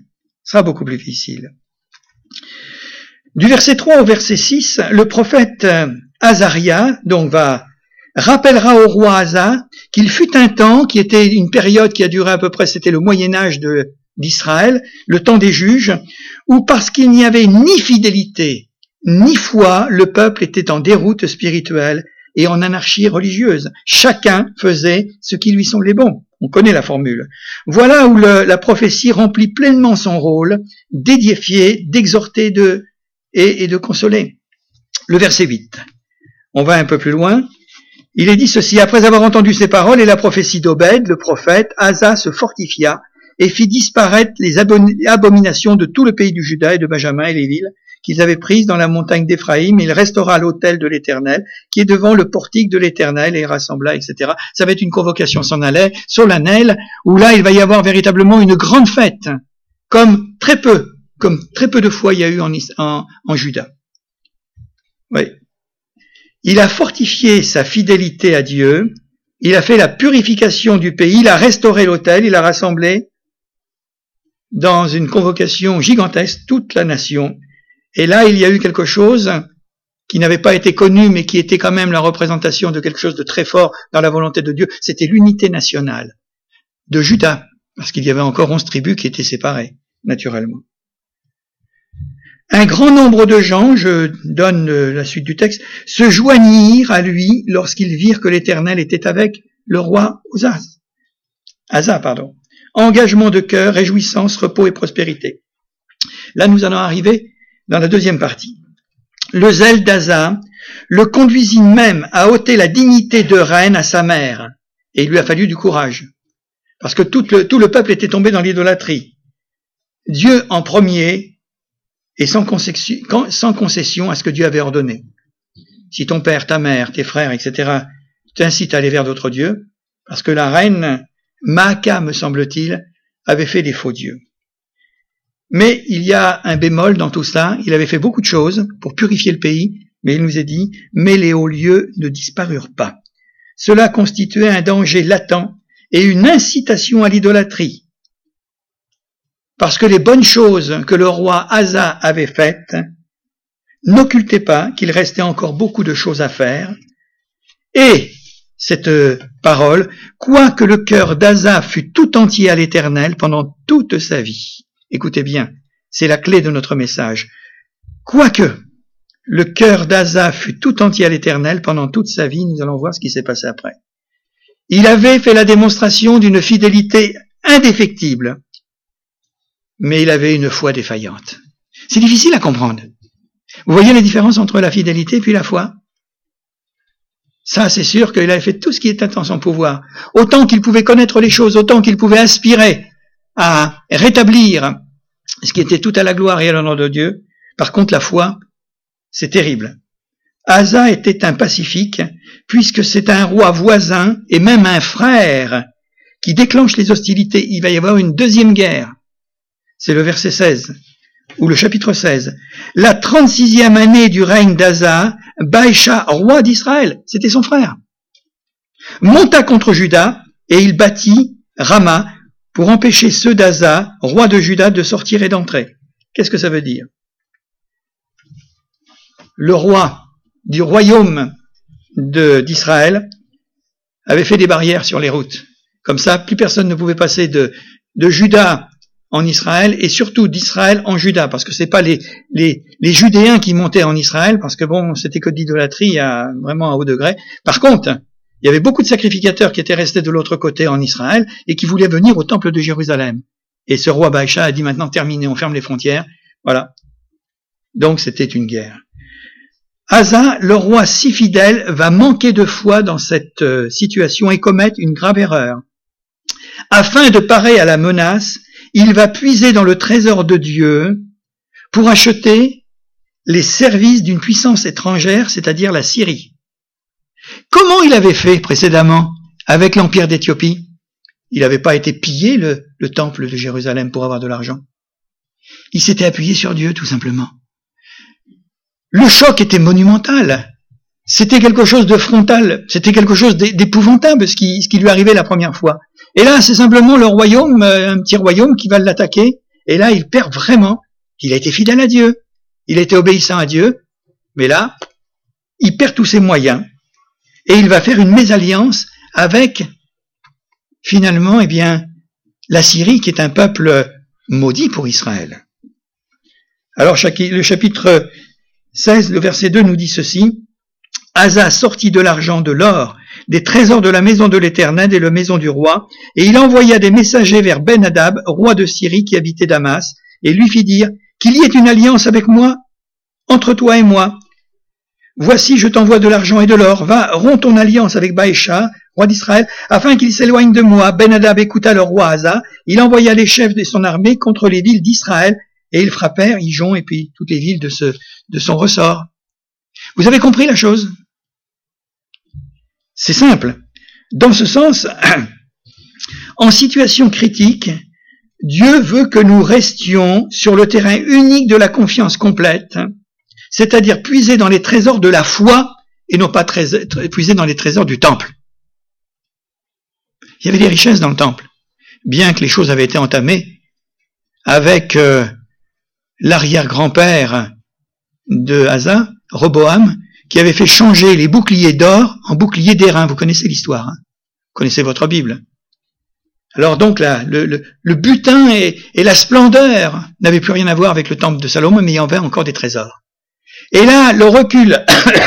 Du verset 3 au verset 6, le prophète Azaria, donc rappellera au roi Asa qu'il fut un temps qui était une période qui a duré à peu près, c'était le Moyen-Âge d'Israël, le temps des juges, où parce qu'il n'y avait ni fidélité, ni foi, le peuple était en déroute spirituelle et en anarchie religieuse. Chacun faisait ce qui lui semblait bon. On connaît la formule. Voilà où la prophétie remplit pleinement son rôle d'édifier, d'exhorter et de consoler. Le verset 8. On va un peu plus loin. Il est dit ceci: après avoir entendu ces paroles et la prophétie d'Obed, le prophète, Asa se fortifia et fit disparaître les abominations de tout le pays du Juda et de Benjamin et les villes qu'ils avaient prises dans la montagne d'Éphraïm. Il restaura l'autel de l'Éternel qui est devant le portique de l'Éternel et rassembla, etc. Ça va être une convocation solennelle où là il va y avoir véritablement une grande fête, comme très peu de fois il y a eu en Juda. Oui. Il a fortifié sa fidélité à Dieu, il a fait la purification du pays, il a restauré l'autel, il a rassemblé dans une convocation gigantesque toute la nation. Et là, il y a eu quelque chose qui n'avait pas été connu, mais qui était quand même la représentation de quelque chose de très fort dans la volonté de Dieu. C'était l'unité nationale de Juda, parce qu'il y avait encore 11 tribus qui étaient séparées, naturellement. Un grand nombre de gens, je donne la suite du texte, se joignirent à lui lorsqu'ils virent que l'Éternel était avec le roi Asa. Engagement de cœur, réjouissance, repos et prospérité. Là, nous allons arriver dans la deuxième partie. Le zèle d'Asa le conduisit même à ôter la dignité de reine à sa mère, et il lui a fallu du courage, parce que tout le peuple était tombé dans l'idolâtrie. Dieu en premier, et sans concession à ce que Dieu avait ordonné. Si ton père, ta mère, tes frères, etc., t'incitent à aller vers d'autres dieux, parce que la reine Maaka, me semble-t-il, avait fait des faux dieux. Mais il y a un bémol dans tout cela, il avait fait beaucoup de choses pour purifier le pays, mais il nous est dit, mais les hauts lieux ne disparurent pas. Cela constituait un danger latent et une incitation à l'idolâtrie. Parce que les bonnes choses que le roi Asa avait faites n'occultaient pas qu'il restait encore beaucoup de choses à faire. Et cette parole, quoique le cœur d'Asa fût tout entier à l'Éternel pendant toute sa vie. Écoutez bien, c'est la clé de notre message. Quoique le cœur d'Asa fût tout entier à l'Éternel pendant toute sa vie, nous allons voir ce qui s'est passé après. Il avait fait la démonstration d'une fidélité indéfectible, mais il avait une foi défaillante. C'est difficile à comprendre. Vous voyez la différence entre la fidélité et puis la foi? Ça, c'est sûr qu'il avait fait tout ce qui était en son pouvoir. Autant qu'il pouvait connaître les choses, autant qu'il pouvait aspirer à rétablir ce qui était tout à la gloire et à l'honneur de Dieu. Par contre, la foi, c'est terrible. Asa était un pacifique, puisque c'est un roi voisin et même un frère qui déclenche les hostilités. Il va y avoir une deuxième guerre. C'est le verset 16, ou le chapitre 16. La 36e année du règne d'Asa, Baïcha, roi d'Israël, c'était son frère, monta contre Juda et il bâtit Rama pour empêcher ceux d'Asa, roi de Juda, de sortir et d'entrer. Qu'est-ce que ça veut dire? Le roi du royaume d'Israël avait fait des barrières sur les routes. Comme ça, plus personne ne pouvait passer de Juda en Israël et surtout d'Israël en Juda, parce que c'est pas les Judéens qui montaient en Israël, parce que bon, c'était que de l'idolâtrie vraiment à haut degré. Par contre, il y avait beaucoup de sacrificateurs qui étaient restés de l'autre côté en Israël et qui voulaient venir au temple de Jérusalem. Et ce roi Baïcha a dit maintenant terminé, on ferme les frontières. Voilà. Donc c'était une guerre. Asa, le roi si fidèle, va manquer de foi dans cette situation et commettre une grave erreur. Afin de parer à la menace, il va puiser dans le trésor de Dieu pour acheter les services d'une puissance étrangère, c'est-à-dire la Syrie. Comment il avait fait précédemment avec l'Empire d'Éthiopie? Il n'avait pas été pillé le temple de Jérusalem pour avoir de l'argent. Il s'était appuyé sur Dieu, tout simplement. Le choc était monumental. C'était quelque chose de frontal. C'était quelque chose d'épouvantable, ce qui lui arrivait la première fois. Et là, c'est simplement le royaume, un petit royaume qui va l'attaquer. Et là, il perd vraiment. Il a été fidèle à Dieu. Il a été obéissant à Dieu. Mais là, il perd tous ses moyens. Et il va faire une mésalliance avec, finalement, la Syrie, qui est un peuple maudit pour Israël. Alors, le chapitre 16, le verset 2 nous dit ceci. Asa sortit de l'argent, de l'or, des trésors de la maison de l'Éternel et de la maison du roi, et il envoya des messagers vers Ben-Hadad, roi de Syrie, qui habitait Damas, et lui fit dire qu'il y ait une alliance avec moi, entre toi et moi. Voici, je t'envoie de l'argent et de l'or, va, romps ton alliance avec Baïcha, roi d'Israël, afin qu'il s'éloigne de moi. Ben-Hadad écouta le roi Asa, il envoya les chefs de son armée contre les villes d'Israël, et ils frappèrent Ijon et puis toutes les villes de son ressort. Vous avez compris la chose? C'est simple. Dans ce sens, en situation critique, Dieu veut que nous restions sur le terrain unique de la confiance complète, c'est-à-dire puiser dans les trésors de la foi et non pas puiser dans les trésors du temple. Il y avait des richesses dans le temple, bien que les choses avaient été entamées avec l'arrière-grand-père de Asa, Roboam, qui avait fait changer les boucliers d'or en boucliers d'airain. Vous connaissez l'histoire, hein? Vous connaissez votre Bible. Alors donc le butin et la splendeur n'avaient plus rien à voir avec le temple de Salomon, mais il y avait encore des trésors. Et là, le recul,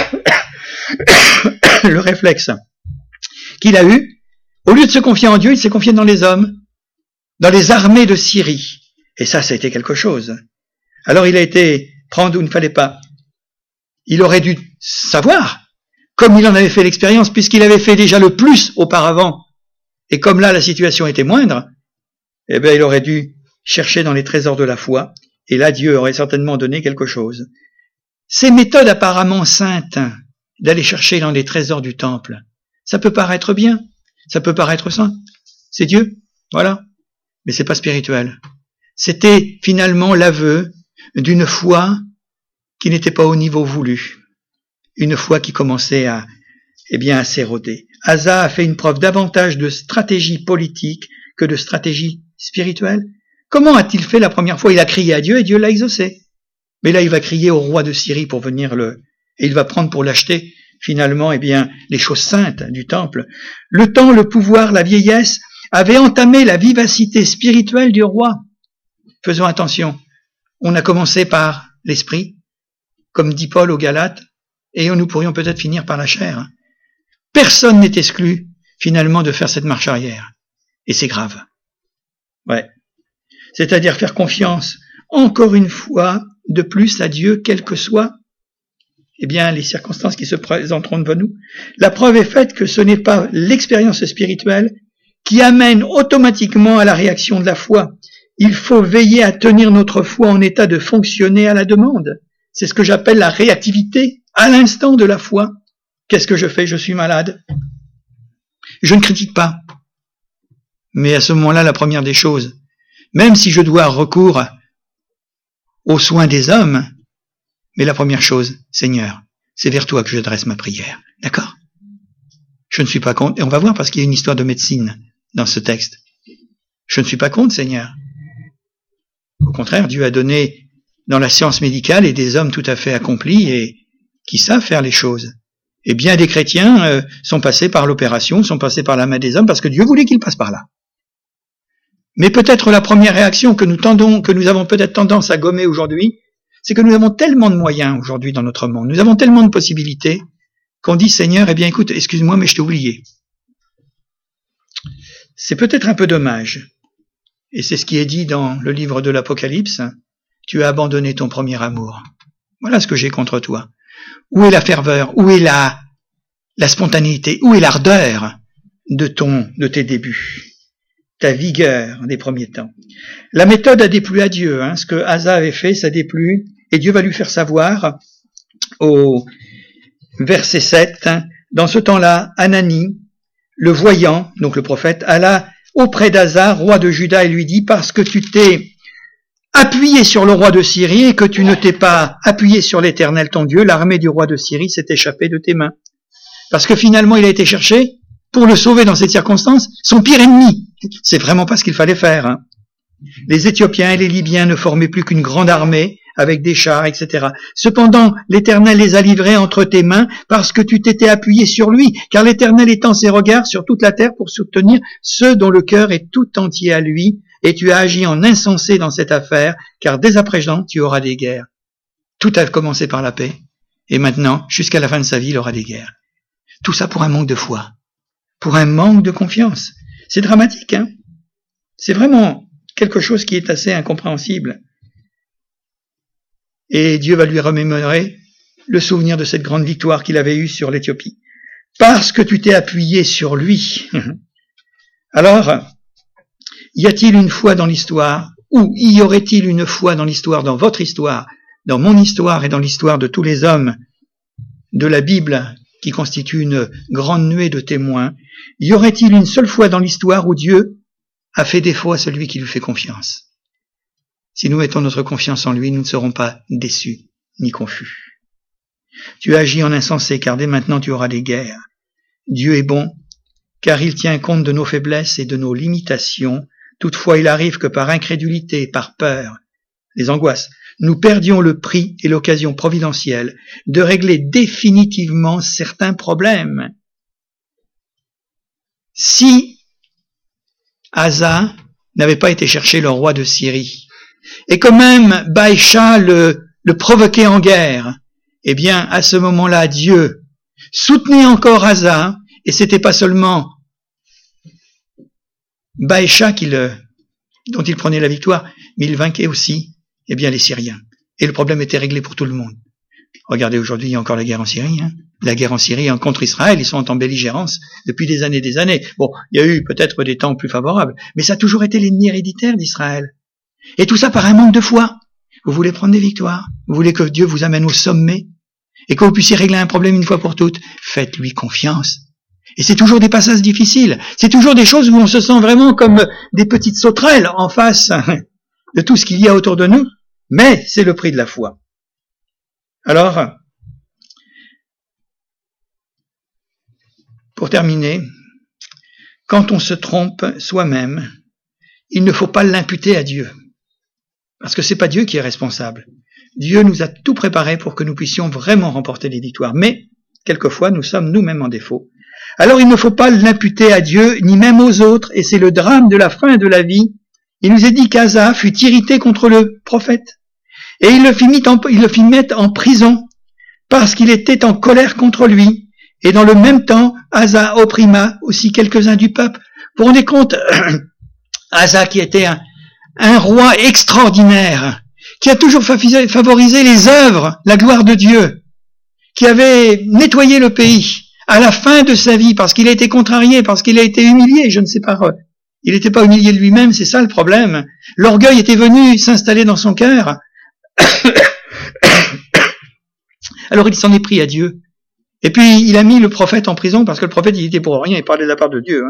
le réflexe qu'il a eu, au lieu de se confier en Dieu, il s'est confié dans les hommes, dans les armées de Syrie. Et ça a été quelque chose. Alors il a été prendre où il ne fallait pas. Il aurait dû savoir, comme il en avait fait l'expérience, puisqu'il avait fait déjà le plus auparavant, et comme là la situation était moindre, eh bien il aurait dû chercher dans les trésors de la foi, et là Dieu aurait certainement donné quelque chose. Ces méthodes apparemment saintes d'aller chercher dans les trésors du temple, ça peut paraître bien, ça peut paraître saint, c'est Dieu, voilà, mais c'est pas spirituel. C'était finalement l'aveu d'une foi qui n'était pas au niveau voulu, une foi qui commençait à s'éroder. Asa a fait une preuve davantage de stratégie politique que de stratégie spirituelle. Comment a-t-il fait la première fois? Il a crié à Dieu et Dieu l'a exaucé. Mais là, il va crier au roi de Syrie pour venir et il va prendre pour l'acheter, finalement, les choses saintes du temple. Le temps, le pouvoir, la vieillesse avaient entamé la vivacité spirituelle du roi. Faisons attention. On a commencé par l'esprit, comme dit Paul aux Galates, et nous pourrions peut-être finir par la chair. Personne n'est exclu, finalement, de faire cette marche arrière. Et c'est grave. Ouais. C'est-à-dire faire confiance, encore une fois, de plus à Dieu, quelles que soient les circonstances qui se présenteront devant nous. La preuve est faite que ce n'est pas l'expérience spirituelle qui amène automatiquement à la réaction de la foi. Il faut veiller à tenir notre foi en état de fonctionner à la demande. C'est ce que j'appelle la réactivité à l'instant de la foi. Qu'est-ce que je fais? Je suis malade. Je ne critique pas. Mais à ce moment-là, la première des choses, même si je dois recours aux soins des hommes, mais la première chose, Seigneur, c'est vers toi que j'adresse ma prière. D'accord? Je ne suis pas contre, et on va voir parce qu'il y a une histoire de médecine dans ce texte. Je ne suis pas contre, Seigneur. Au contraire, Dieu a donné dans la science médicale et des hommes tout à fait accomplis et qui savent faire les choses. Et bien des chrétiens sont passés par l'opération, sont passés par la main des hommes parce que Dieu voulait qu'ils passent par là. Mais peut-être la première réaction que nous avons peut-être tendance à gommer aujourd'hui, c'est que nous avons tellement de moyens aujourd'hui dans notre monde, nous avons tellement de possibilités qu'on dit Seigneur, écoute, excuse-moi, mais je t'ai oublié. C'est peut-être un peu dommage. Et c'est ce qui est dit dans le livre de l'Apocalypse. Tu as abandonné ton premier amour. Voilà ce que j'ai contre toi. Où est la ferveur? Où est la spontanéité? Où est l'ardeur de tes débuts? Ta vigueur des premiers temps. La méthode a déplu à Dieu. Ce que Asa avait fait, ça déplu. Et Dieu va lui faire savoir au verset 7. Dans ce temps-là, Anani, le voyant, donc le prophète, alla auprès d'Asa, roi de Juda, et lui dit, parce que tu t'es appuyé sur le roi de Syrie et que tu ne t'es pas appuyé sur l'Éternel ton Dieu, l'armée du roi de Syrie s'est échappée de tes mains. Parce que finalement, il a été cherché pour le sauver dans cette circonstance, son pire ennemi. C'est vraiment pas ce qu'il fallait faire. Les Éthiopiens et les Libyens ne formaient plus qu'une grande armée avec des chars, etc. Cependant, l'Éternel les a livrés entre tes mains parce que tu t'étais appuyé sur lui, car l'Éternel étend ses regards sur toute la terre pour soutenir ceux dont le cœur est tout entier à lui, et tu as agi en insensé dans cette affaire, car dès à présent, tu auras des guerres. Tout a commencé par la paix, et maintenant, jusqu'à la fin de sa vie, il aura des guerres. Tout ça pour un manque de foi, pour un manque de confiance. C'est dramatique, C'est vraiment quelque chose qui est assez incompréhensible. Et Dieu va lui remémorer le souvenir de cette grande victoire qu'il avait eue sur l'Éthiopie. Parce que tu t'es appuyé sur lui. Alors, y a-t-il une foi dans l'histoire, ou y aurait-il une foi dans l'histoire, dans votre histoire, dans mon histoire et dans l'histoire de tous les hommes de la Bible, qui constitue une grande nuée de témoins, y aurait-il une seule fois dans l'histoire où Dieu a fait défaut à celui qui lui fait confiance? Si nous mettons notre confiance en lui, nous ne serons pas déçus ni confus. Tu agis en insensé, car dès maintenant tu auras des guerres. Dieu est bon, car il tient compte de nos faiblesses et de nos limitations. Toutefois, il arrive que par incrédulité, par peur, les angoisses, nous perdions le prix et l'occasion providentielle de régler définitivement certains problèmes. Si Asa n'avait pas été chercher le roi de Syrie, et que même Baïcha le provoquait en guerre, eh bien, à ce moment-là, Dieu soutenait encore Asa, et c'était pas seulement Baïcha dont il prenait la victoire, mais il vainquait aussi, eh bien, les Syriens. Et le problème était réglé pour tout le monde. Regardez, aujourd'hui, il y a encore la guerre en Syrie. La guerre en Syrie contre Israël, ils sont en belligérance depuis des années. Bon, il y a eu peut-être des temps plus favorables, mais ça a toujours été l'ennemi héréditaire d'Israël. Et tout ça par un manque de foi. Vous voulez prendre des victoires, vous voulez que Dieu vous amène au sommet, et que vous puissiez régler un problème une fois pour toutes. Faites-lui confiance. Et c'est toujours des passages difficiles. C'est toujours des choses où on se sent vraiment comme des petites sauterelles en face de tout ce qu'il y a autour de nous. Mais c'est le prix de la foi. Alors, pour terminer, quand on se trompe soi-même, il ne faut pas l'imputer à Dieu. Parce que c'est pas Dieu qui est responsable. Dieu nous a tout préparé pour que nous puissions vraiment remporter les victoires. Mais, quelquefois, nous sommes nous-mêmes en défaut. Alors, il ne faut pas l'imputer à Dieu, ni même aux autres, et c'est le drame de la fin de la vie. Il nous est dit qu'Asa fut irrité contre le prophète. Et il le fit mettre en prison, parce qu'il était en colère contre lui. Et dans le même temps, Asa opprima aussi quelques-uns du peuple. Vous vous rendez compte, Asa qui était un roi extraordinaire, qui a toujours favorisé les œuvres, la gloire de Dieu, qui avait nettoyé le pays à la fin de sa vie, parce qu'il a été contrarié, parce qu'il a été humilié, je ne sais pas. Il n'était pas humilié de lui-même, c'est ça le problème. L'orgueil était venu s'installer dans son cœur. Alors il s'en est pris à Dieu. Et puis il a mis le prophète en prison, parce que le prophète il était pour rien, il parlait de la part de Dieu.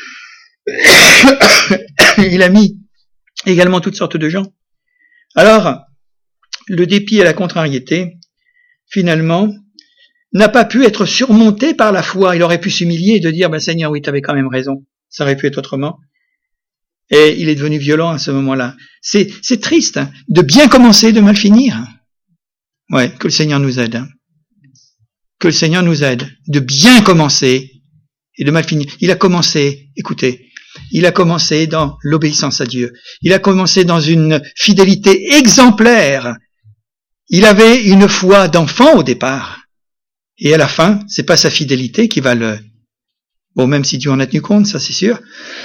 Il a mis également toutes sortes de gens. Alors, le dépit et la contrariété, finalement, n'a pas pu être surmonté par la foi. Il aurait pu s'humilier et de dire, Seigneur, oui, tu avais quand même raison. Ça aurait pu être autrement. Et il est devenu violent à ce moment-là. C'est triste de bien commencer et de mal finir. Ouais, que le Seigneur nous aide. Que le Seigneur nous aide de bien commencer et de mal finir. Il a commencé, écoutez, il a commencé dans l'obéissance à Dieu. Il a commencé dans une fidélité exemplaire. Il avait une foi d'enfant au départ. Et à la fin, c'est pas sa fidélité qui va le... Bon, même si Dieu en a tenu compte, ça c'est sûr.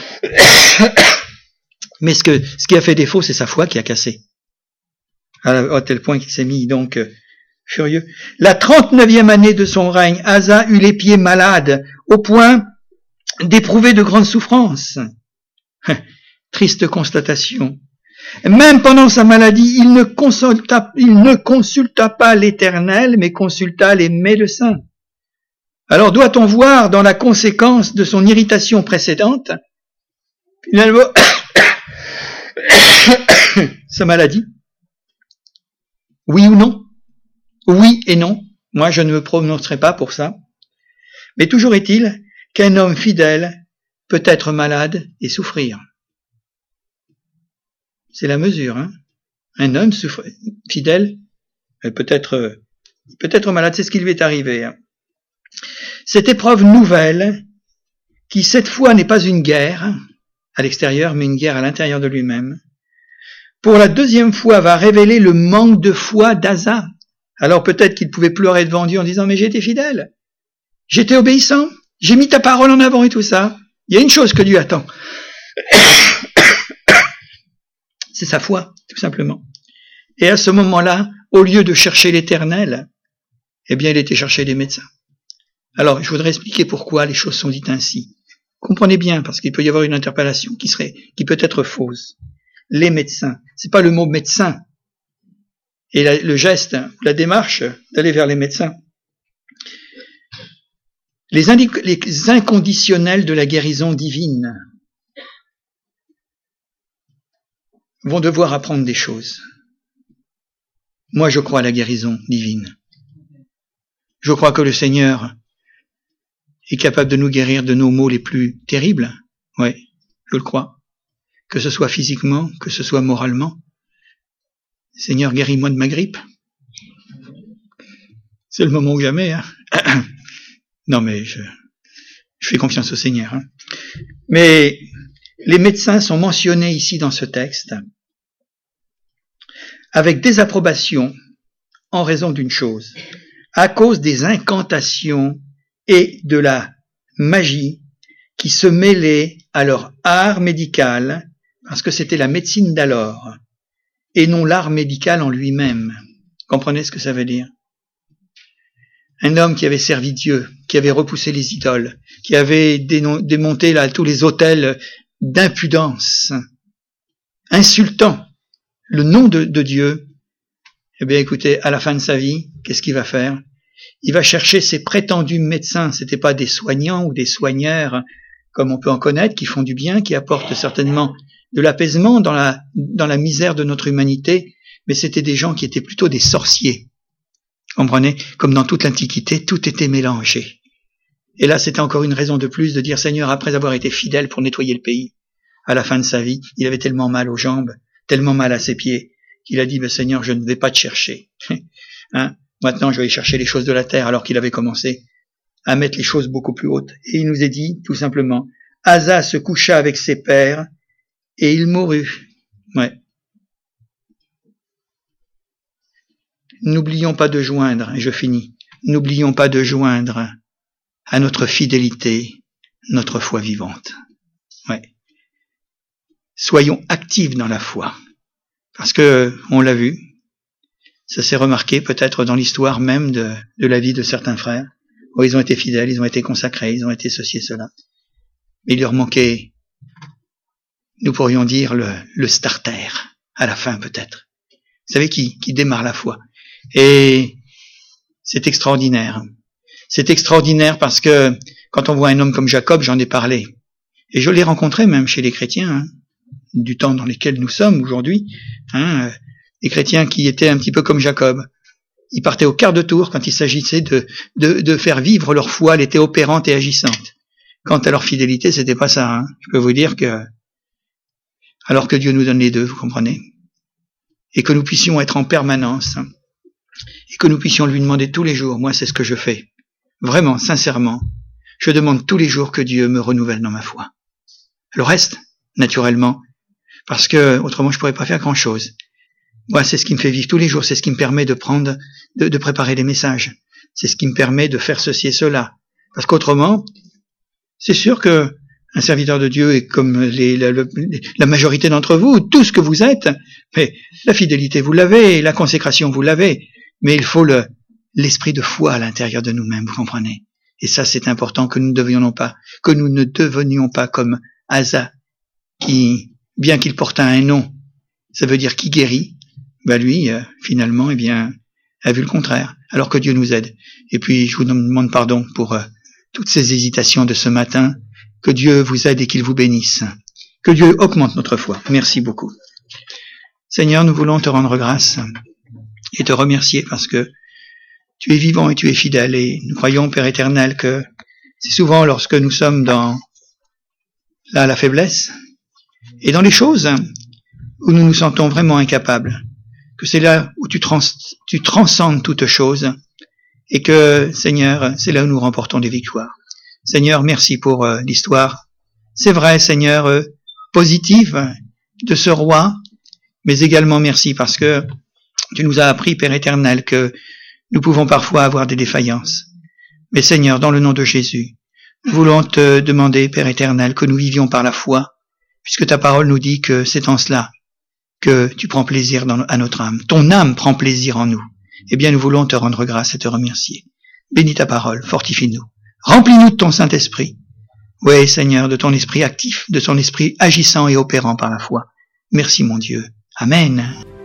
Mais ce qui a fait défaut, c'est sa foi qui a cassé. À tel point qu'il s'est mis donc furieux. La 39e année de son règne, Asa eut les pieds malades, au point d'éprouver de grandes souffrances. Triste constatation. Même pendant sa maladie, il ne consulta pas l'Éternel, mais consulta les médecins. Alors doit-on voir dans la conséquence de son irritation précédente, finalement, sa maladie? Oui ou non? Oui et non. Moi, je ne me prononcerai pas pour ça. Mais toujours est-il qu'un homme fidèle peut être malade et souffrir. C'est la mesure, hein. Un homme fidèle peut être malade, c'est ce qui lui est arrivé. Hein. Cette épreuve nouvelle, qui cette fois n'est pas une guerre à l'extérieur, mais une guerre à l'intérieur de lui-même, pour la deuxième fois va révéler le manque de foi d'Asa. Alors peut-être qu'il pouvait pleurer devant Dieu en disant « Mais j'étais fidèle, j'étais obéissant, j'ai mis ta parole en avant et tout ça. » Il y a une chose que Dieu attend. C'est sa foi, tout simplement. Et à ce moment-là, au lieu de chercher l'Éternel, eh bien, il était chercher des médecins. Alors, je voudrais expliquer pourquoi les choses sont dites ainsi. Comprenez bien, parce qu'il peut y avoir une interpellation qui peut être fausse. Les médecins, c'est pas le mot médecin. Et le geste, la démarche d'aller vers les médecins. Les inconditionnels de la guérison divine vont devoir apprendre des choses. Moi, je crois à la guérison divine. Je crois que le Seigneur est capable de nous guérir de nos maux les plus terribles. Oui, je le crois. Que ce soit physiquement, que ce soit moralement. Seigneur, guéris-moi de ma grippe. C'est le moment ou jamais. Hein. Non, mais je fais confiance au Seigneur. Hein. Mais Les médecins sont mentionnés ici dans ce texte avec désapprobation en raison d'une chose, à cause des incantations et de la magie qui se mêlaient à leur art médical, parce que c'était la médecine d'alors, et non l'art médical en lui-même. Comprenez ce que ça veut dire? Un homme qui avait servi Dieu, qui avait repoussé les idoles, qui avait démonté là tous les autels d'impudence, insultant le nom de Dieu, eh bien écoutez, à la fin de sa vie, qu'est-ce qu'il va faire? Il va chercher ses prétendus médecins. C'était pas des soignants ou des soigneurs, comme on peut en connaître, qui font du bien, qui apportent certainement de l'apaisement dans la misère de notre humanité, mais c'était des gens qui étaient plutôt des sorciers. Comprenez? Comme dans toute l'Antiquité, tout était mélangé. Et là, c'était encore une raison de plus de dire, Seigneur, après avoir été fidèle pour nettoyer le pays, à la fin de sa vie, il avait tellement mal aux jambes, tellement mal à ses pieds, qu'il a dit, Seigneur, je ne vais pas te chercher. Maintenant, je vais aller chercher les choses de la terre, alors qu'il avait commencé à mettre les choses beaucoup plus hautes. Et il nous est dit, tout simplement, Asa se coucha avec ses pères, et il mourut. Ouais. N'oublions pas de joindre, et je finis, n'oublions pas de joindre à notre fidélité notre foi vivante. Ouais. Soyons actifs dans la foi, parce que, on l'a vu, ça s'est remarqué peut-être dans l'histoire même de la vie de certains frères, où ils ont été fidèles, ils ont été consacrés, ils ont été ceci et cela. Mais il leur manquait, nous pourrions dire, le starter, à la fin peut-être. Vous savez, qui démarre la foi. Et c'est extraordinaire. C'est extraordinaire parce que quand on voit un homme comme Jacob, j'en ai parlé. Et je l'ai rencontré même chez les chrétiens, du temps dans lesquels nous sommes aujourd'hui, les chrétiens qui étaient un petit peu comme Jacob. Ils partaient au quart de tour quand il s'agissait de faire vivre leur foi, elle était opérante et agissante. Quant à leur fidélité, c'était pas ça. Je peux vous dire que, alors que Dieu nous donne les deux, vous comprenez, et que nous puissions être en permanence, et que nous puissions lui demander tous les jours, moi c'est ce que je fais, vraiment, sincèrement, je demande tous les jours que Dieu me renouvelle dans ma foi. Le reste, naturellement, parce que autrement je pourrais pas faire grand chose. Moi, c'est ce qui me fait vivre tous les jours, c'est ce qui me permet de préparer des messages, c'est ce qui me permet de faire ceci et cela. Parce qu'autrement, c'est sûr que un serviteur de Dieu est comme la majorité d'entre vous, tout ce que vous êtes, mais la fidélité vous l'avez, la consécration vous l'avez, mais il faut l'esprit de foi à l'intérieur de nous-mêmes, vous comprenez? Et ça, c'est important que nous ne devenions pas comme Asa, qui, bien qu'il portât un nom, ça veut dire qui guérit, lui, finalement, a vu le contraire, alors que Dieu nous aide. Et puis, je vous demande pardon pour toutes ces hésitations de ce matin. Que Dieu vous aide et qu'il vous bénisse. Que Dieu augmente notre foi. Merci beaucoup. Seigneur, nous voulons te rendre grâce et te remercier parce que tu es vivant et tu es fidèle. Et nous croyons, Père éternel, que c'est souvent lorsque nous sommes dans la faiblesse et dans les choses où nous nous sentons vraiment incapables, que c'est là où tu transcendes toutes choses et que, Seigneur, c'est là où nous remportons des victoires. Seigneur, merci pour l'histoire. C'est vrai, Seigneur, positive de ce roi, mais également merci parce que tu nous as appris, Père éternel, que nous pouvons parfois avoir des défaillances. Mais Seigneur, dans le nom de Jésus, nous voulons te demander, Père éternel, que nous vivions par la foi, puisque ta parole nous dit que c'est en cela que tu prends plaisir à notre âme. Ton âme prend plaisir en nous. Eh bien, nous voulons te rendre grâce et te remercier. Bénis ta parole, fortifie-nous. Remplis-nous de ton Saint-Esprit. Oui, Seigneur, de ton esprit actif, de ton esprit agissant et opérant par la foi. Merci, mon Dieu. Amen.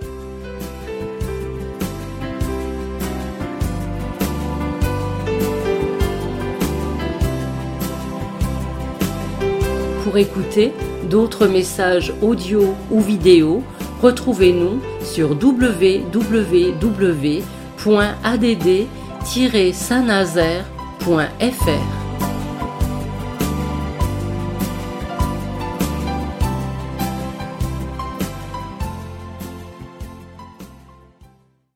Pour écouter d'autres messages audio ou vidéo, retrouvez-nous sur www.add-saint-nazaire.fr.